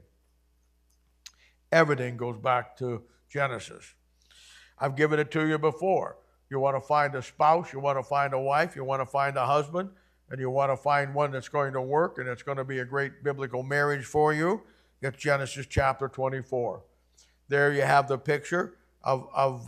goes back to Genesis. I've given it to you before. You want to find a spouse, you want to find a wife, you want to find a husband, and you want to find one that's going to work and it's going to be a great biblical marriage for you. It's Genesis chapter 24. There you have the picture of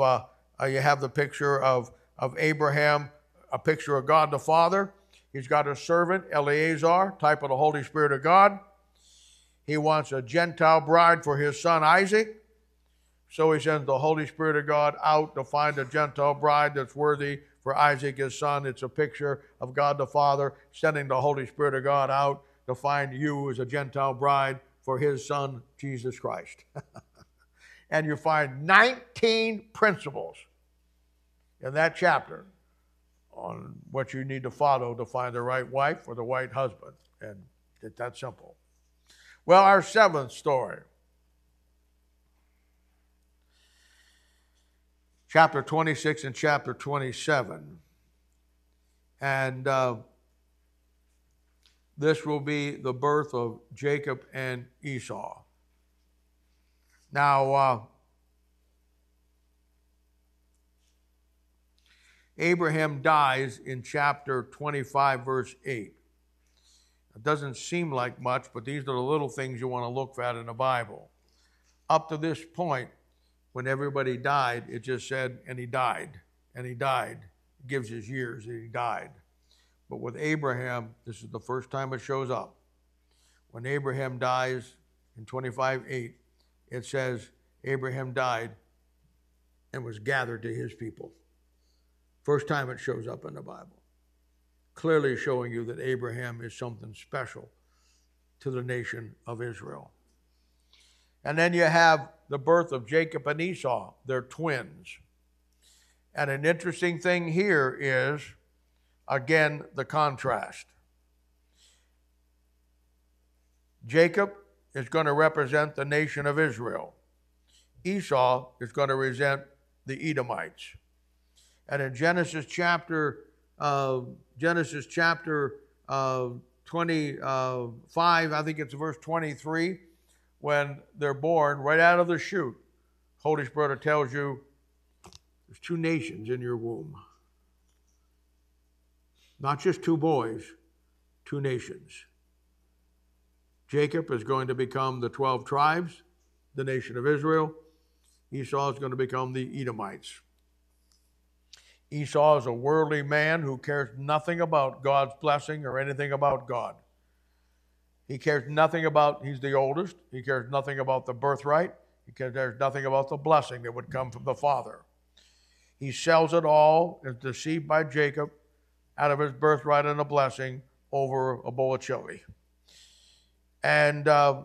Abraham, a picture of God the Father. He's got a servant, Eleazar, type of the Holy Spirit of God. He wants a Gentile bride for his son Isaac. So he sends the Holy Spirit of God out to find a Gentile bride that's worthy for Isaac, his son. It's a picture of God the Father sending the Holy Spirit of God out to find you as a Gentile bride for his son, Jesus Christ. And you find 19 principles in that chapter on what you need to follow to find the right wife or the right husband. And it's that simple. Well, our seventh story. Chapter 26 and chapter 27. And this will be the birth of Jacob and Esau. Now, Abraham dies in chapter 25, verse 8. It doesn't seem like much, but these are the little things you want to look at in the Bible. Up to this point, when everybody died, it just said, and he died, and he died. It gives his years, and he died. But with Abraham, this is the first time it shows up. When Abraham dies in 25:8, it says Abraham died and was gathered to his people. First time it shows up in the Bible. Clearly showing you that Abraham is something special to the nation of Israel. And then you have the birth of Jacob and Esau. They're twins. And an interesting thing here is, again, the contrast. Jacob is going to represent the nation of Israel. Esau is going to represent the Edomites. And in Genesis chapter 25, I think it's verse 23, when they're born, right out of the chute, Holy Spirit tells you there's two nations in your womb. Not just two boys, two nations. Jacob is going to become the 12 tribes, the nation of Israel. Esau is going to become the Edomites. Esau is a worldly man who cares nothing about God's blessing or anything about God. He cares nothing about, he's the oldest, he cares nothing about the birthright, he cares nothing about the blessing that would come from the father. He sells it all, is deceived by Jacob out of his birthright and a blessing over a bowl of chili. And the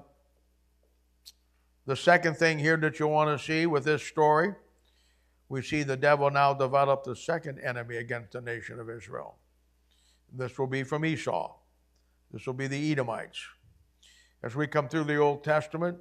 second thing here that you want to see with this story, we see the devil now develop the second enemy against the nation of Israel. This will be from Esau. This will be the Edomites. As we come through the Old Testament,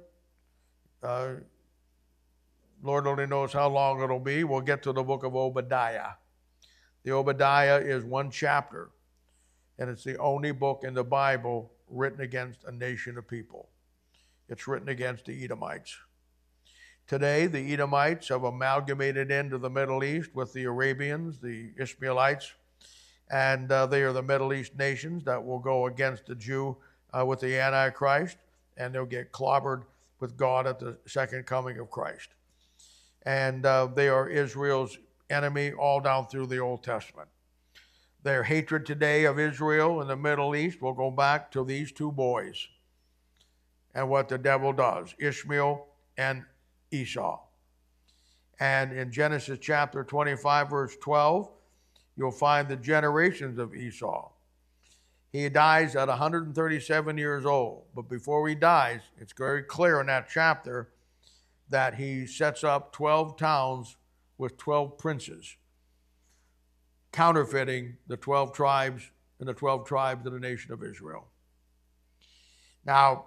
Lord only knows how long it'll be. We'll get to the book of Obadiah. The Obadiah is one chapter, and it's the only book in the Bible written against a nation of people. It's written against the Edomites. Today, the Edomites have amalgamated into the Middle East with the Arabians, the Ishmaelites, and they are the Middle East nations that will go against the Jew with the Antichrist, and they'll get clobbered with God at the second coming of Christ. And they are Israel's enemy all down through the Old Testament. Their hatred today of Israel in the Middle East will go back to these two boys and what the devil does, Ishmael and Esau. And in Genesis chapter 25, verse 12, you'll find the generations of Esau. He dies at 137 years old. But before he dies, it's very clear in that chapter that he sets up 12 towns with 12 princes, counterfeiting the 12 tribes and the 12 tribes of the nation of Israel. Now,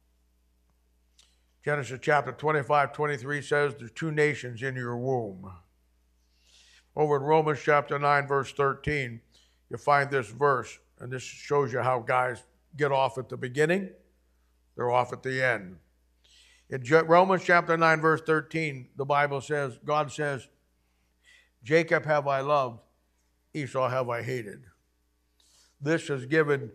Genesis chapter 25, 23 says there's two nations in your womb. Over in Romans chapter 9, verse 13, you find this verse, and this shows you how guys get off at the beginning, they're off at the end. In Romans chapter 9, verse 13, the Bible says, God says, Jacob have I loved, Esau have I hated. This has given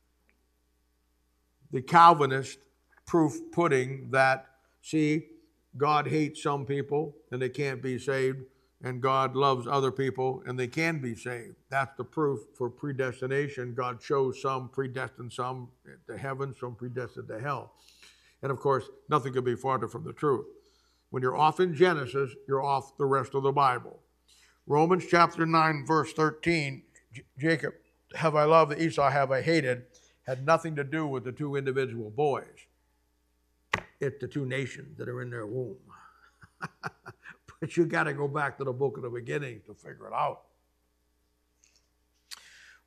the Calvinist proof pudding that, see, God hates some people and they can't be saved, and God loves other people and they can be saved. That's the proof for predestination. God chose some, predestined some to heaven, some predestined to hell. And of course, nothing could be farther from the truth. When you're off in Genesis, you're off the rest of the Bible. Romans chapter 9, verse 13, Jacob have I loved, Esau have I hated, had nothing to do with the two individual boys. It's the two nations that are in their womb. But you got to go back to the book of the beginning to figure it out.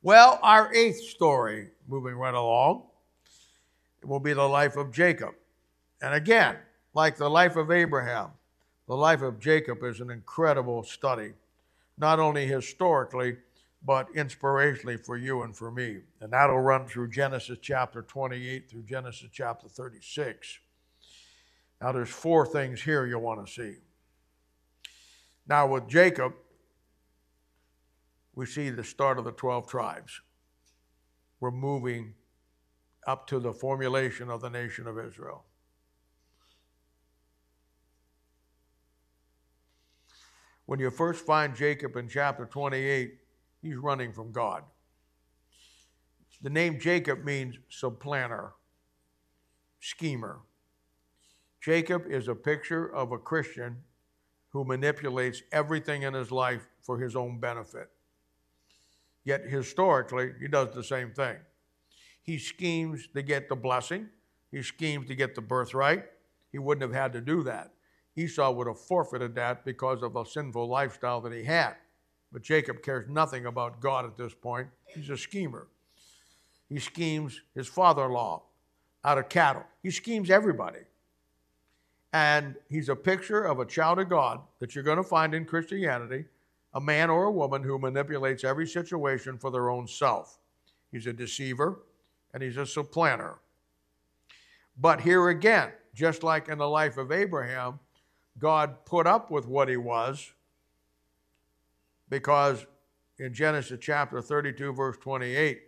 Well, our eighth story, moving right along, will be the life of Jacob. And again, like the life of Abraham, the life of Jacob is an incredible study, not only historically, but inspirationally for you and for me. And that'll run through Genesis chapter 28 through Genesis chapter 36. Now, there's four things here you'll want to see. Now, with Jacob, we see the start of the 12 tribes. We're moving up to the formulation of the nation of Israel. When you first find Jacob in chapter 28, he's running from God. The name Jacob means supplanter, schemer. Jacob is a picture of a Christian who manipulates everything in his life for his own benefit. Yet historically, he does the same thing. He schemes to get the blessing. He schemes to get the birthright. He wouldn't have had to do that. Esau would have forfeited that because of a sinful lifestyle that he had. But Jacob cares nothing about God at this point. He's a schemer. He schemes his father-in-law out of cattle. He schemes everybody. And he's a picture of a child of God that you're going to find in Christianity, a man or a woman who manipulates every situation for their own self. He's a deceiver and he's a supplanter. But here again, just like in the life of Abraham, God put up with what he was because in Genesis chapter 32, verse 28,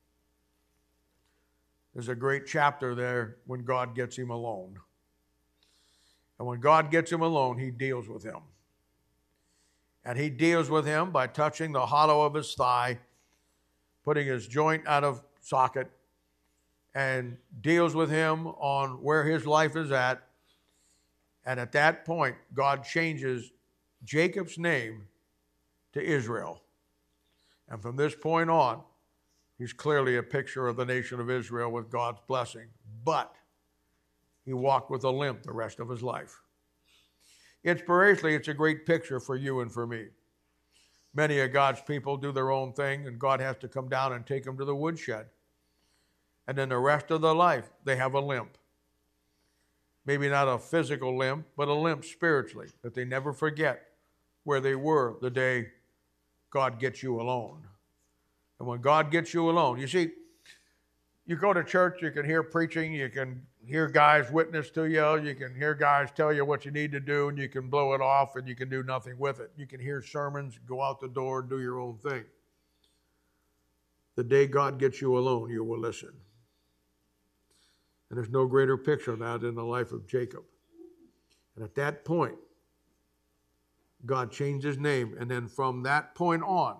there's a great chapter there when God gets him alone. And when God gets him alone, he deals with him. And he deals with him by touching the hollow of his thigh, putting his joint out of socket, and deals with him on where his life is at. And at that point, God changes Jacob's name to Israel. And from this point on, he's clearly a picture of the nation of Israel with God's blessing. But he walked with a limp the rest of his life. Inspirationally, it's a great picture for you and for me. Many of God's people do their own thing, and God has to come down and take them to the woodshed. And then the rest of their life, they have a limp. Maybe not a physical limp, but a limp spiritually, that they never forget where they were the day God gets you alone. And when God gets you alone, you see, you go to church, you can hear preaching, you can hear guys witness to you, you can hear guys tell you what you need to do, and you can blow it off and you can do nothing with it. You can hear sermons, go out the door and do your own thing. The day God gets you alone, you will listen. And there's no greater picture of that in the life of Jacob. And at that point, God changed his name, and then from that point on,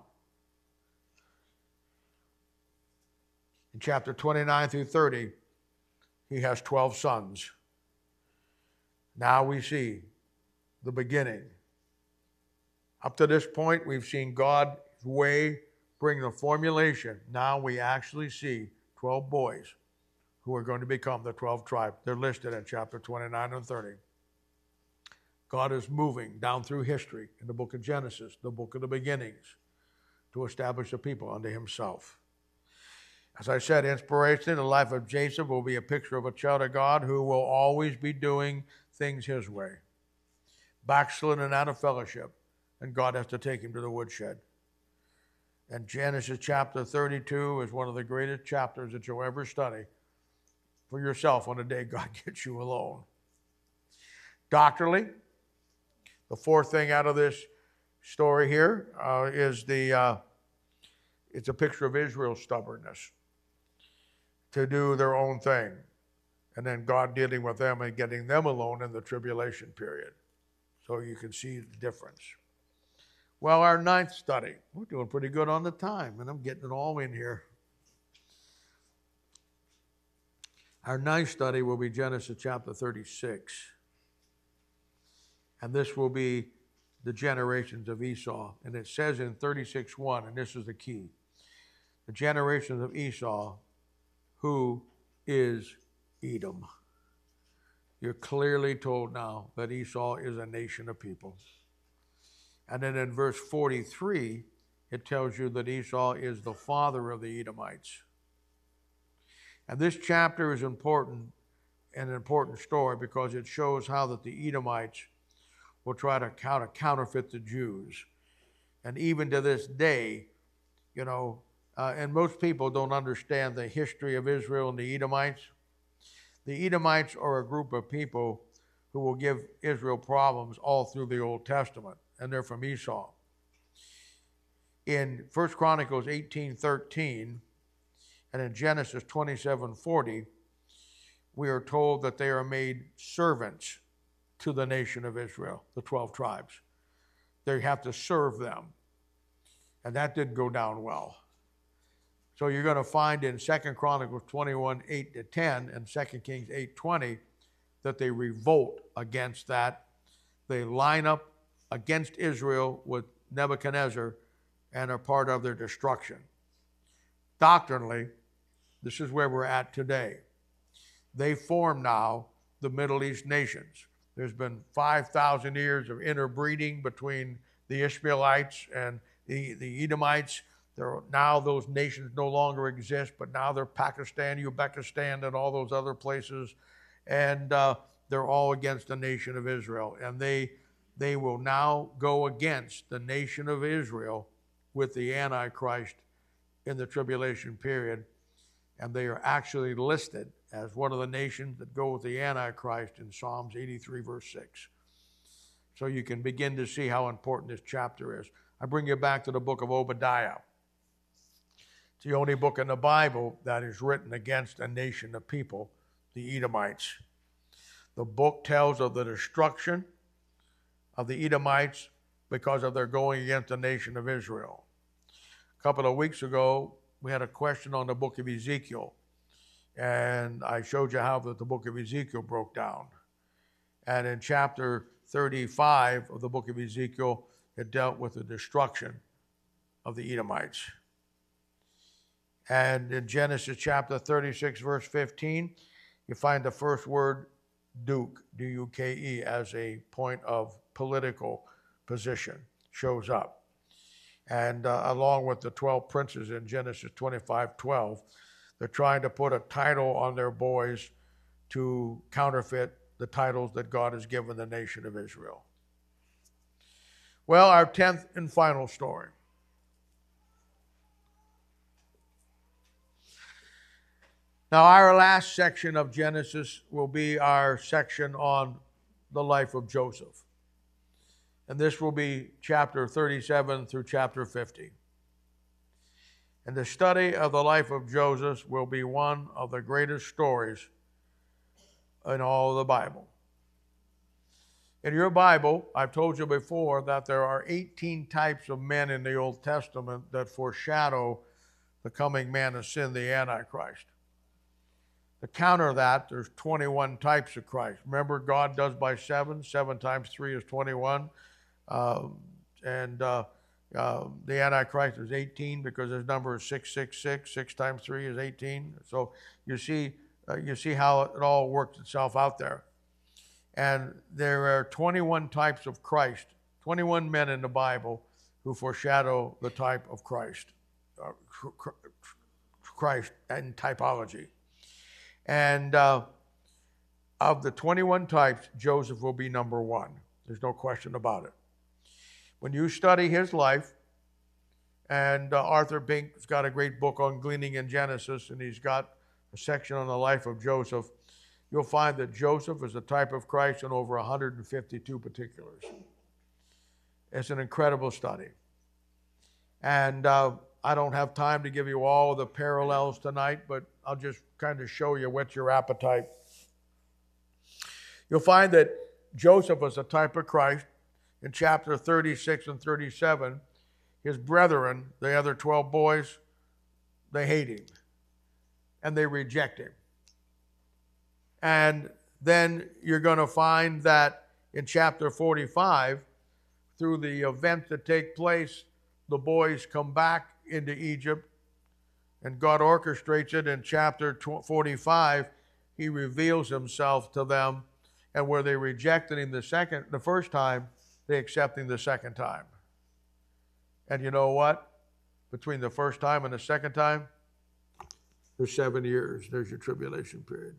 in chapter 29 through 30, he has 12 sons. Now we see the beginning. Up to this point, we've seen God's way bring the formulation. Now we actually see 12 boys who are going to become the 12 tribes. They're listed in chapter 29 and 30. God is moving down through history in the book of Genesis, the book of the beginnings, to establish a people unto himself. As I said, inspiration in the life of Jacob will be a picture of a child of God who will always be doing things his way. Backslidden and out of fellowship, and God has to take him to the woodshed. And Genesis chapter 32 is one of the greatest chapters that you'll ever study for yourself on the day God gets you alone. Doctrinally, the fourth thing out of this story here is it's a picture of Israel's stubbornness to do their own thing, and then God dealing with them and getting them alone in the tribulation period. So you can see the difference. Well, our ninth study, we're doing pretty good on the time, and I'm getting it all in here. Our ninth study will be Genesis chapter 36. And this will be the generations of Esau. And it says in 36:1, and this is the key, the generations of Esau, who is Edom. You're clearly told now that Esau is a nation of people. And then in verse 43, it tells you that Esau is the father of the Edomites. And this chapter is important, an important story, because it shows how that the Edomites will try to counterfeit the Jews. And even to this day, and most people don't understand the history of Israel and the Edomites. The Edomites are a group of people who will give Israel problems all through the Old Testament, and they're from Esau. In 1 Chronicles 18:13 and in Genesis 27:40, we are told that they are made servants to the nation of Israel, the 12 tribes. They have to serve them. And that didn't go down well. So you're going to find in 2 Chronicles 21:8-10 and 2 Kings 8:20 that they revolt against that. They line up against Israel with Nebuchadnezzar and are part of their destruction. Doctrinally, this is where we're at today. They form now the Middle East nations. There's been 5,000 years of interbreeding between the Ishmaelites and the Edomites. Now those nations no longer exist, but now they're Pakistan, Uzbekistan, and all those other places. And they're all against the nation of Israel. And they will now go against the nation of Israel with the Antichrist in the tribulation period. And they are actually listed as one of the nations that go with the Antichrist in Psalms 83, verse 6. So you can begin to see how important this chapter is. I bring you back to the book of Obadiah. It's the only book in the Bible that is written against a nation of people, the Edomites. The book tells of the destruction of the Edomites because of their going against the nation of Israel. A couple of weeks ago, we had a question on the book of Ezekiel, and I showed you how the book of Ezekiel broke down. And in chapter 35 of the book of Ezekiel, it dealt with the destruction of the Edomites. And in Genesis chapter 36, verse 15, you find the first word, Duke, D-U-K-E, as a point of political position, shows up. And along with the 12 princes in Genesis 25:12, they're trying to put a title on their boys to counterfeit the titles that God has given the nation of Israel. Well, our 10th and final story. Now, our last section of Genesis will be our section on the life of Joseph. And this will be chapter 37 through chapter 50. And the study of the life of Joseph will be one of the greatest stories in all of the Bible. In your Bible, I've told you before that there are 18 types of men in the Old Testament that foreshadow the coming man of sin, the Antichrist. To counter that, there's 21 types of Christ. Remember, God does by 7. 7 times 3 is 21. The Antichrist is 18 because his number is 666. 6 times 3 is 18. So you see how it all works itself out there. And there are 21 types of Christ, 21 men in the Bible who foreshadow the type of Christ, Christ and typology. And of the 21 types, Joseph will be number 1. There's no question about it. When you study his life, and Arthur Pink's got a great book on gleaning in Genesis, and he's got a section on the life of Joseph, you'll find that Joseph is a type of Christ in over 152 particulars. It's an incredible study. And I don't have time to give you all the parallels tonight, but I'll just kind of show you whet your appetite. You'll find that Joseph was a type of Christ. In chapter 36 and 37, his brethren, the other 12 boys, they hate him and they reject him. And then you're going to find that in chapter 45, through the events that take place, the boys come back into Egypt, and God orchestrates it. In chapter 45, he reveals himself to them, and where they rejected him the first time, they accept him the second time. And you know what? between the first time and the second time? There's 7 years. There's your tribulation period.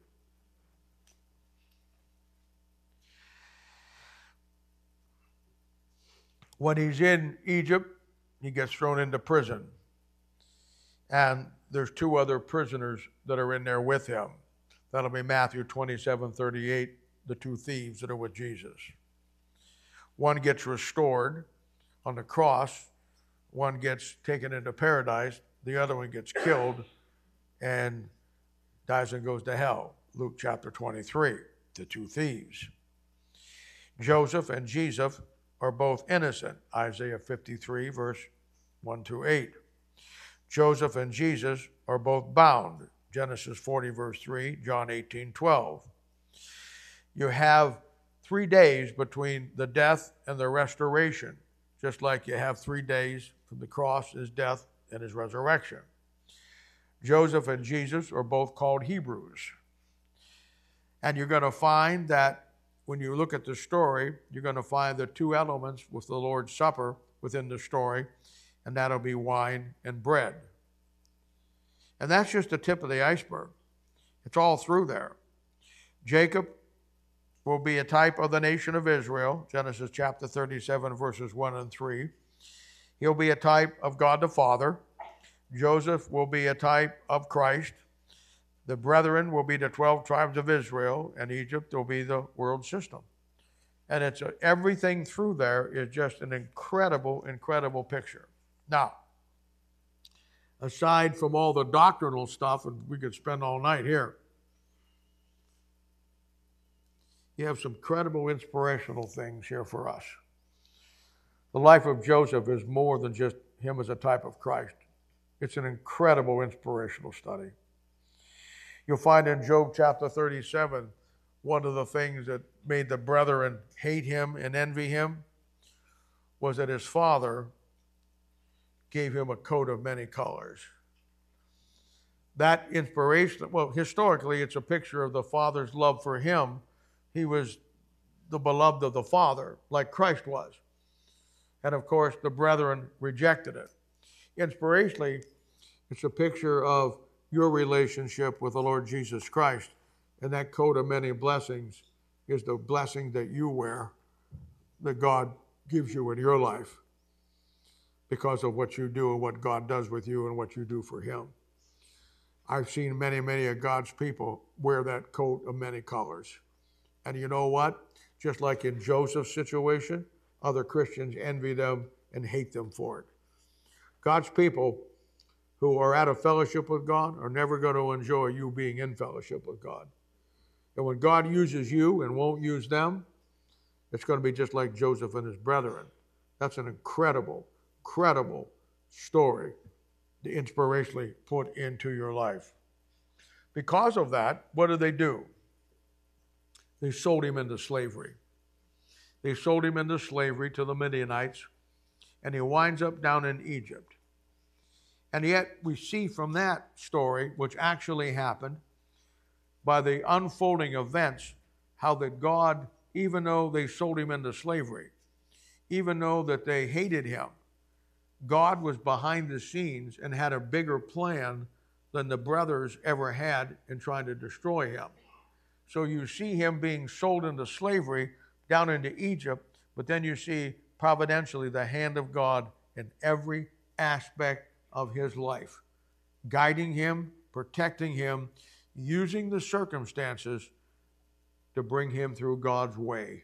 When he's in Egypt, he gets thrown into prison. And there's 2 other prisoners that are in there with him. That'll be Matthew 27:38, the 2 thieves that are with Jesus. One gets restored on the cross. One gets taken into paradise. The other one gets killed and dies and goes to hell. Luke chapter 23, the 2 thieves. Joseph and Jesus are both innocent. Isaiah 53, verse 1-8. Joseph and Jesus are both bound. Genesis 40, verse 3, John 18:12. You have 3 days between the death and the restoration, just like you have 3 days from the cross, his death, and his resurrection. Joseph and Jesus are both called Hebrews. And you're going to find that when you look at the story, you're going to find the 2 elements with the Lord's Supper within the story, and that'll be wine and bread. And that's just the tip of the iceberg. It's all through there. Jacob will be a type of the nation of Israel, Genesis chapter 37, verses 1 and 3. He'll be a type of God the Father. Joseph will be a type of Christ. The brethren will be the 12 tribes of Israel, and Egypt will be the world system. And it's everything through there is just an incredible, incredible picture. Now, aside from all the doctrinal stuff, and we could spend all night here, you have some credible inspirational things here for us. The life of Joseph is more than just him as a type of Christ. It's an incredible inspirational study. You'll find in Job chapter 37, one of the things that made the brethren hate him and envy him was that his father gave him a coat of many colors. That inspiration, well, historically, it's a picture of the Father's love for him. He was the beloved of the Father, like Christ was. And of course, the brethren rejected it. Inspirationally, it's a picture of your relationship with the Lord Jesus Christ. And that coat of many blessings is the blessing that you wear, that God gives you in your life because of what you do and what God does with you and what you do for him. I've seen many, many of God's people wear that coat of many colors. And you know what? Just like in Joseph's situation, other Christians envy them and hate them for it. God's people who are out of fellowship with God are never going to enjoy you being in fellowship with God. And when God uses you and won't use them, it's going to be just like Joseph and his brethren. That's an incredible, incredible story to inspirationally put into your life. Because of that, what did they do? They sold him into slavery. They sold him into slavery to the Midianites, and he winds up down in Egypt. And yet we see from that story, which actually happened, by the unfolding events, how that God, even though they sold him into slavery, even though that they hated him, God was behind the scenes and had a bigger plan than the brothers ever had in trying to destroy him. So you see him being sold into slavery down into Egypt, but then you see providentially the hand of God in every aspect of his life, guiding him, protecting him, using the circumstances to bring him through God's way.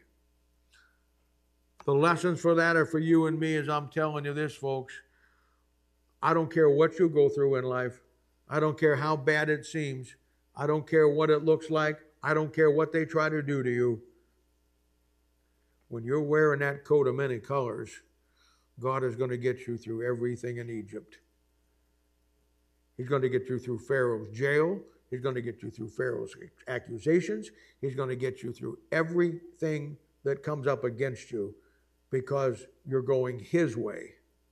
The lessons for that are for you and me, as I'm telling you this, folks. I don't care what you go through in life. I don't care how bad it seems. I don't care what it looks like. I don't care what they try to do to you. When you're wearing that coat of many colors, God is going to get you through everything in Egypt. He's going to get you through Pharaoh's jail. He's going to get you through Pharaoh's accusations. He's going to get you through everything that comes up against you because you're going his way.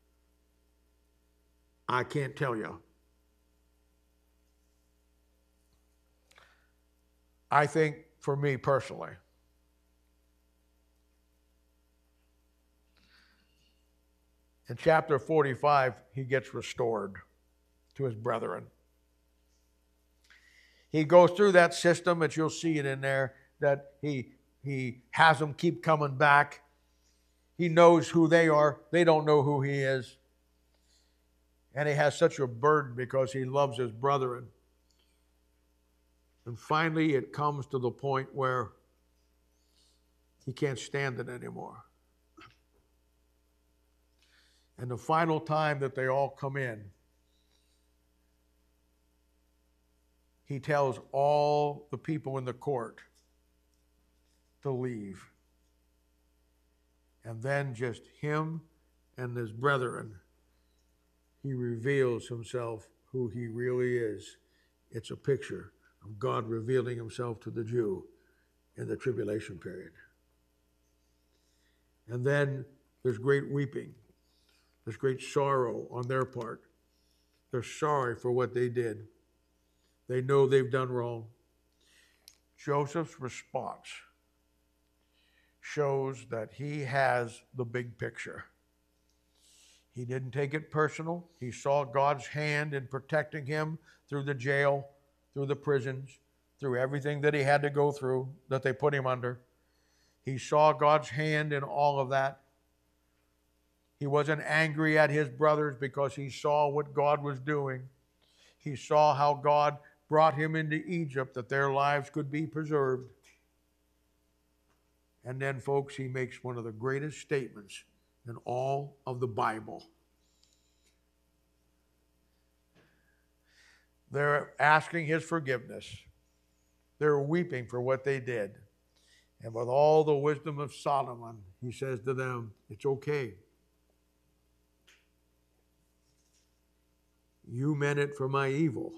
I can't tell you. I think for me personally, In chapter 45, he gets restored to his brethren. He goes through that system, that you'll see it in there, that he has them keep coming back. He knows who they are. They don't know who he is. And he has such a burden because he loves his brethren. And finally, it comes to the point where he can't stand it anymore. And the final time that they all come in, he tells all the people in the court to leave. And then just him and his brethren, he reveals himself who he really is. It's a picture of God revealing himself to the Jew in the tribulation period. And then there's great weeping. There's great sorrow on their part. They're sorry for what they did. They know they've done wrong. Joseph's response shows that he has the big picture. He didn't take it personal. He saw God's hand in protecting him through the jail, through the prisons, through everything that he had to go through, that they put him under. He saw God's hand in all of that. He wasn't angry at his brothers because he saw what God was doing. He saw how God brought him into Egypt, that their lives could be preserved. And then, folks, he makes one of the greatest statements in all of the Bible. They're asking his forgiveness. They're weeping for what they did. And with all the wisdom of Solomon, he says to them, it's okay. You meant it for my evil,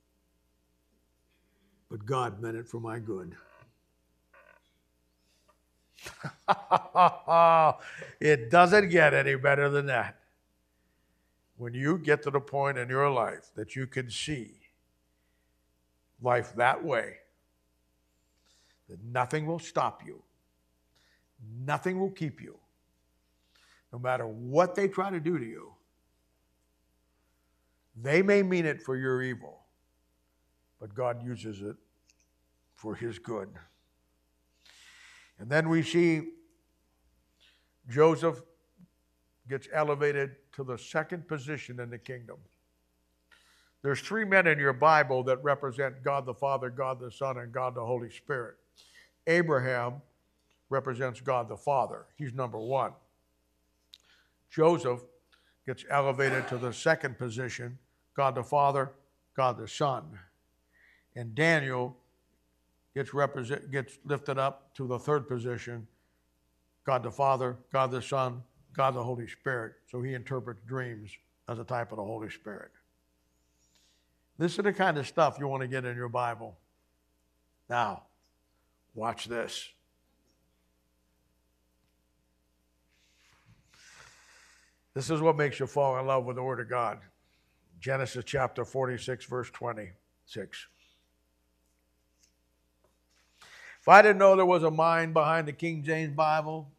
but God meant it for my good. It doesn't get any better than that. When you get to the point in your life that you can see life that way, that nothing will stop you, nothing will keep you, no matter what they try to do to you. They may mean it for your evil, but God uses it for his good. And then we see Joseph gets elevated to the second position in the kingdom. There's three men in your Bible that represent God the Father, God the Son, and God the Holy Spirit. Abraham represents God the Father. He's number one. Joseph gets elevated to the second position, God the Father, God the Son. And Daniel gets lifted up to the third position, God the Father, God the Son, God the Holy Spirit. So he interprets dreams as a type of the Holy Spirit. This is the kind of stuff you want to get in your Bible. Now, watch this. This is what makes you fall in love with the Word of God. Genesis chapter 46, verse 26. If I didn't know there was a mind behind the King James Bible,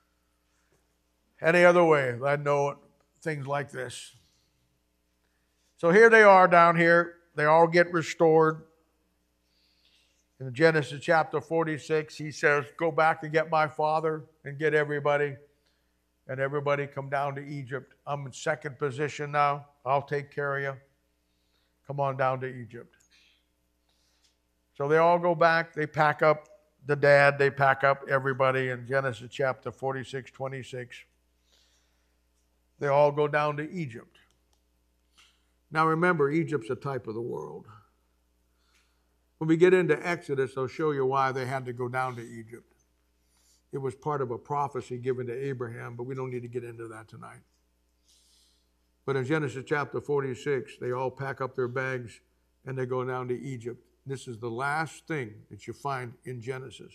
any other way, I'd know things like this. So here they are down here. They all get restored. In Genesis chapter 46, he says, go back and get my father and get everybody. And everybody come down to Egypt. I'm in second position now. I'll take care of you. Come on down to Egypt. So they all go back. They pack up the dad. They pack up everybody in Genesis chapter 46, 26. They all go down to Egypt. Now remember, Egypt's a type of the world. When we get into Exodus, I'll show you why they had to go down to Egypt. It was part of a prophecy given to Abraham, but we don't need to get into that tonight. But in Genesis chapter 46, they all pack up their bags and they go down to Egypt. This is the last thing that you find in Genesis.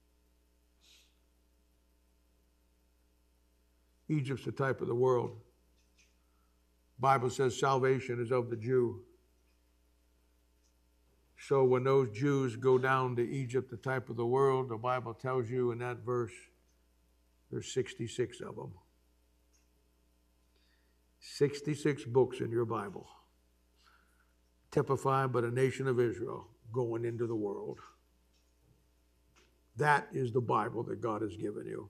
Egypt's the type of the world. The Bible says salvation is of the Jew. So when those Jews go down to Egypt, the type of the world, the Bible tells you in that verse, there's 66 of them. 66 books in your Bible, typified by the nation of Israel going into the world. That is the Bible that God has given you.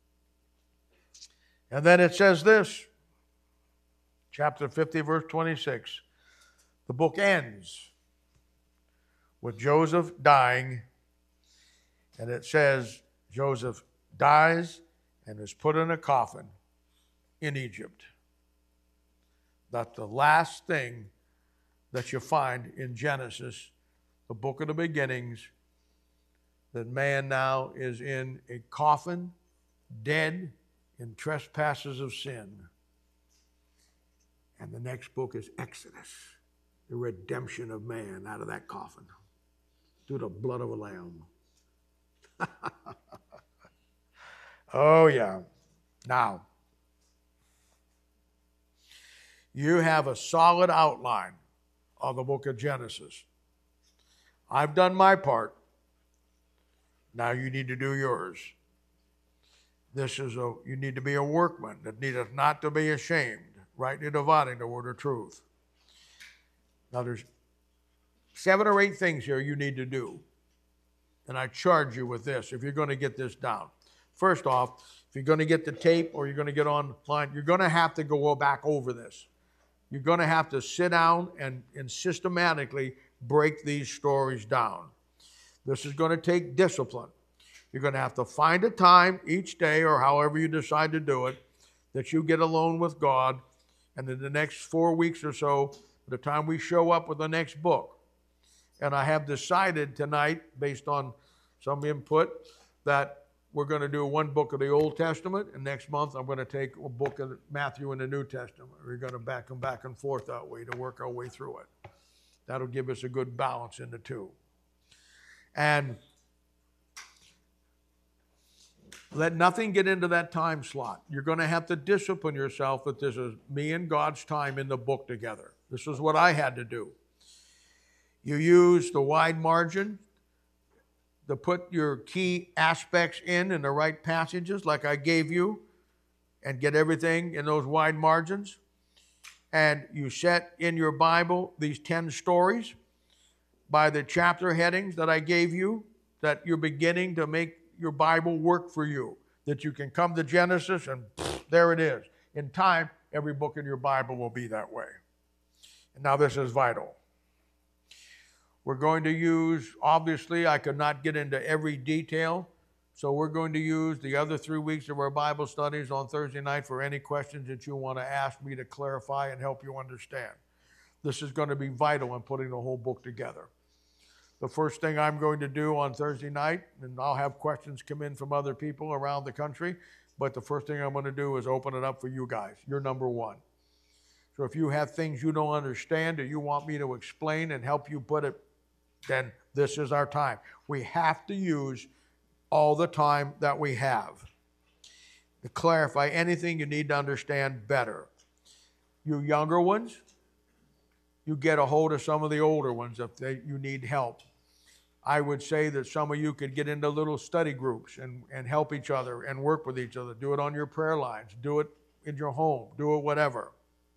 And then it says this, chapter 50, verse 26. The book ends with Joseph dying, and it says Joseph dies and is put in a coffin in Egypt. That's the last thing that you find in Genesis, the book of the beginnings, that man now is in a coffin, dead in trespasses of sin. And the next book is Exodus, the redemption of man out of that coffin through the blood of a lamb. Oh, yeah. Now, you have a solid outline of the book of Genesis. I've done my part. Now you need to do yours. You need to be a workman that needeth not to be ashamed, rightly dividing the word of truth. Now there's 7 or 8 things here you need to do. And I charge you with this if you're going to get this down. First off, if you're going to get the tape or you're going to get online, you're going to have to go back over this. You're going to have to sit down and systematically break these stories down. This is going to take discipline. You're going to have to find a time each day or however you decide to do it that you get alone with God. And in the next 4 weeks or so, by the time we show up with the next book. And I have decided tonight, based on some input, that we're going to do 1 book of the Old Testament, and next month I'm going to take a book of Matthew in the New Testament. We're going to back them back and forth that way to work our way through it. That'll give us a good balance in the two. And let nothing get into that time slot. You're going to have to discipline yourself that this is me and God's time in the book together. This is what I had to do. You use the wide margin to put your key aspects in the right passages like I gave you and get everything in those wide margins. And you set in your Bible these 10 stories by the chapter headings that I gave you, that you're beginning to make your Bible work for you, that you can come to Genesis and there it is. In time, every book in your Bible will be that way. And now this is vital. We're going to use, obviously, I could not get into every detail, so we're going to use the other 3 weeks of our Bible studies on Thursday night for any questions that you want to ask me to clarify and help you understand. This is going to be vital in putting the whole book together. The first thing I'm going to do on Thursday night, and I'll have questions come in from other people around the country, but the first thing I'm going to do is open it up for you guys. You're number 1. So if you have things you don't understand or you want me to explain and help you put it, then this is our time. We have to use all the time that we have to clarify anything you need to understand better. You younger ones, you get a hold of some of the older ones if you need help. I would say that some of you could get into little study groups and help each other and work with each other. Do it on your prayer lines. Do it in your home. Do it whatever.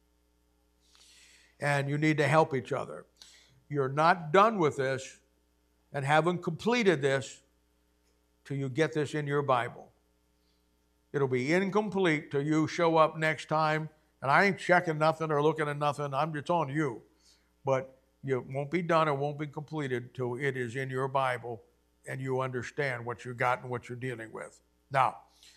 And you need to help each other. You're not done with this and haven't completed this till you get this in your Bible. It'll be incomplete till you show up next time, and I ain't checking nothing or looking at nothing. It's on you. But you won't be done, it won't be completed till it is in your Bible and you understand what you got and what you're dealing with. Now,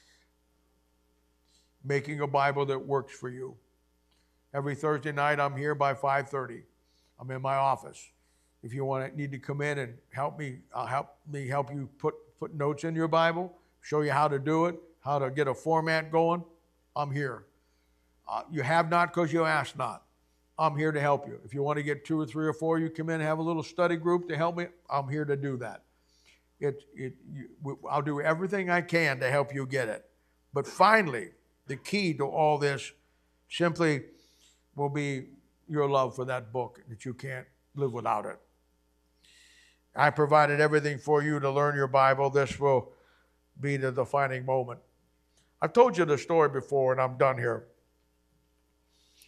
making a Bible that works for you. Every Thursday night I'm here by 5:30. I'm in my office. If you need to come in and help me, I'll help you put notes in your Bible, show you how to do it, how to get a format going. I'm here. You have not because you ask not. I'm here to help you. If you want to get 2 or 3 or 4, you come in and have a little study group to help me. I'm here to do that. I'll do everything I can to help you get it. But finally, the key to all this simply will be your love for that book, that you can't live without it. I provided everything for you to learn your Bible. This will be the defining moment. I've told you the story before, and I'm done here.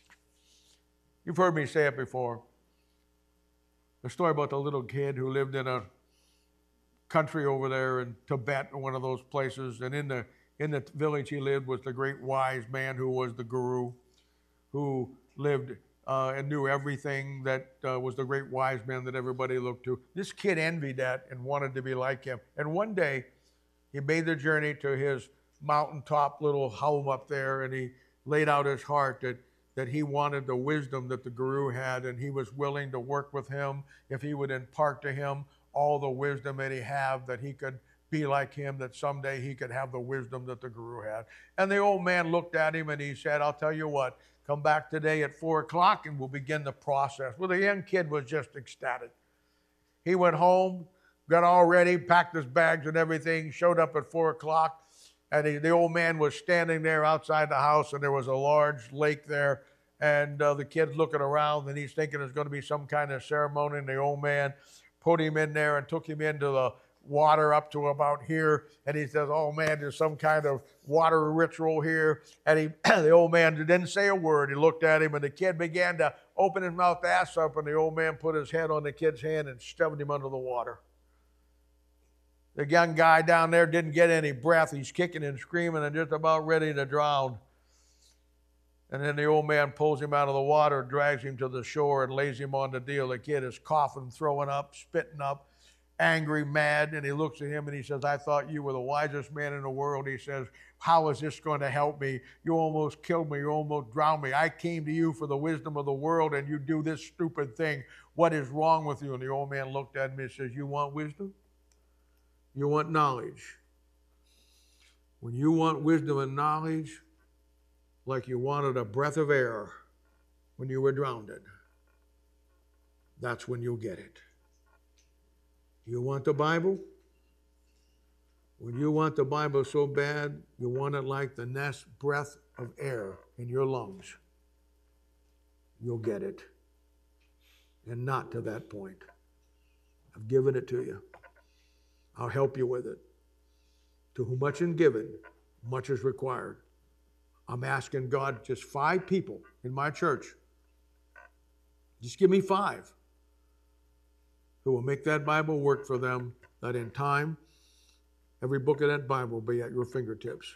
You've heard me say it before. The story about the little kid who lived in a country over there in Tibet, or one of those places, and in the village he lived was the great wise man who was the guru, who lived and knew everything, that was the great wise man that everybody looked to. This kid envied that and wanted to be like him. And one day, he made the journey to his mountaintop little home up there, and he laid out his heart that he wanted the wisdom that the guru had, and he was willing to work with him if he would impart to him all the wisdom that he had, that he could be like him, that someday he could have the wisdom that the guru had. And the old man looked at him and he said, I'll tell you what, come back today at 4 o'clock and we'll begin the process. Well, the young kid was just ecstatic. He went home, got all ready, packed his bags and everything, showed up at 4 o'clock, and the old man was standing there outside the house, and there was a large lake there, and the kid's looking around, and he's thinking there's going to be some kind of ceremony, and the old man put him in there and took him into the water up to about here, and he says, oh man, there's some kind of water ritual here, and the old man didn't say a word. He looked at him, and the kid began to open his mouth to ask something. The old man put his head on the kid's hand and shoved him under the water. The young guy down there didn't get any breath. He's kicking and screaming and just about ready to drown. And then the old man pulls him out of the water, drags him to the shore, and lays him on the deal. The kid is coughing, throwing up, spitting up, angry, mad, and he looks at him and he says, I thought you were the wisest man in the world. He says, how is this going to help me? You almost killed me. You almost drowned me. I came to you for the wisdom of the world, and you do this stupid thing. What is wrong with you? And the old man looked at him and says, you want wisdom? You want knowledge. When you want wisdom and knowledge, like you wanted a breath of air when you were drowned, that's when you'll get it. You want the Bible? When you want the Bible so bad, you want it like the next breath of air in your lungs, you'll get it. And not to that point. I've given it to you. I'll help you with it. To whom much is given, much is required. I'm asking God, just 5 people in my church. Just give me 5 who will make that Bible work for them, that in time, every book of that Bible will be at your fingertips.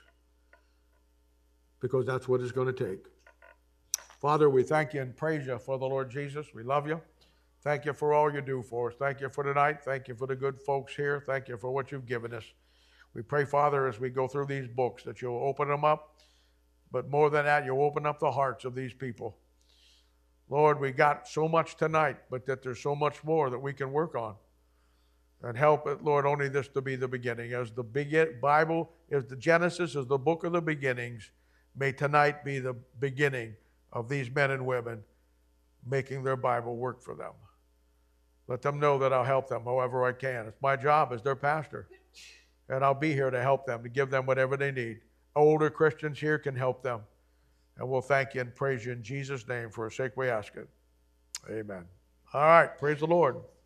Because that's what it's going to take. Father, we thank you and praise you for the Lord Jesus. We love you. Thank you for all you do for us. Thank you for tonight. Thank you for the good folks here. Thank you for what you've given us. We pray, Father, as we go through these books, that you'll open them up. But more than that, you'll open up the hearts of these people. Lord, we got so much tonight, but that there's so much more that we can work on. And help it, Lord, only this to be the beginning. As the Bible, as the Genesis is the book of the beginnings, may tonight be the beginning of these men and women making their Bible work for them. Let them know that I'll help them however I can. It's my job as their pastor. And I'll be here to help them, to give them whatever they need. Older Christians here can help them. And we'll thank you and praise you in Jesus' name. For a sake we ask it. Amen. All right. Praise the Lord.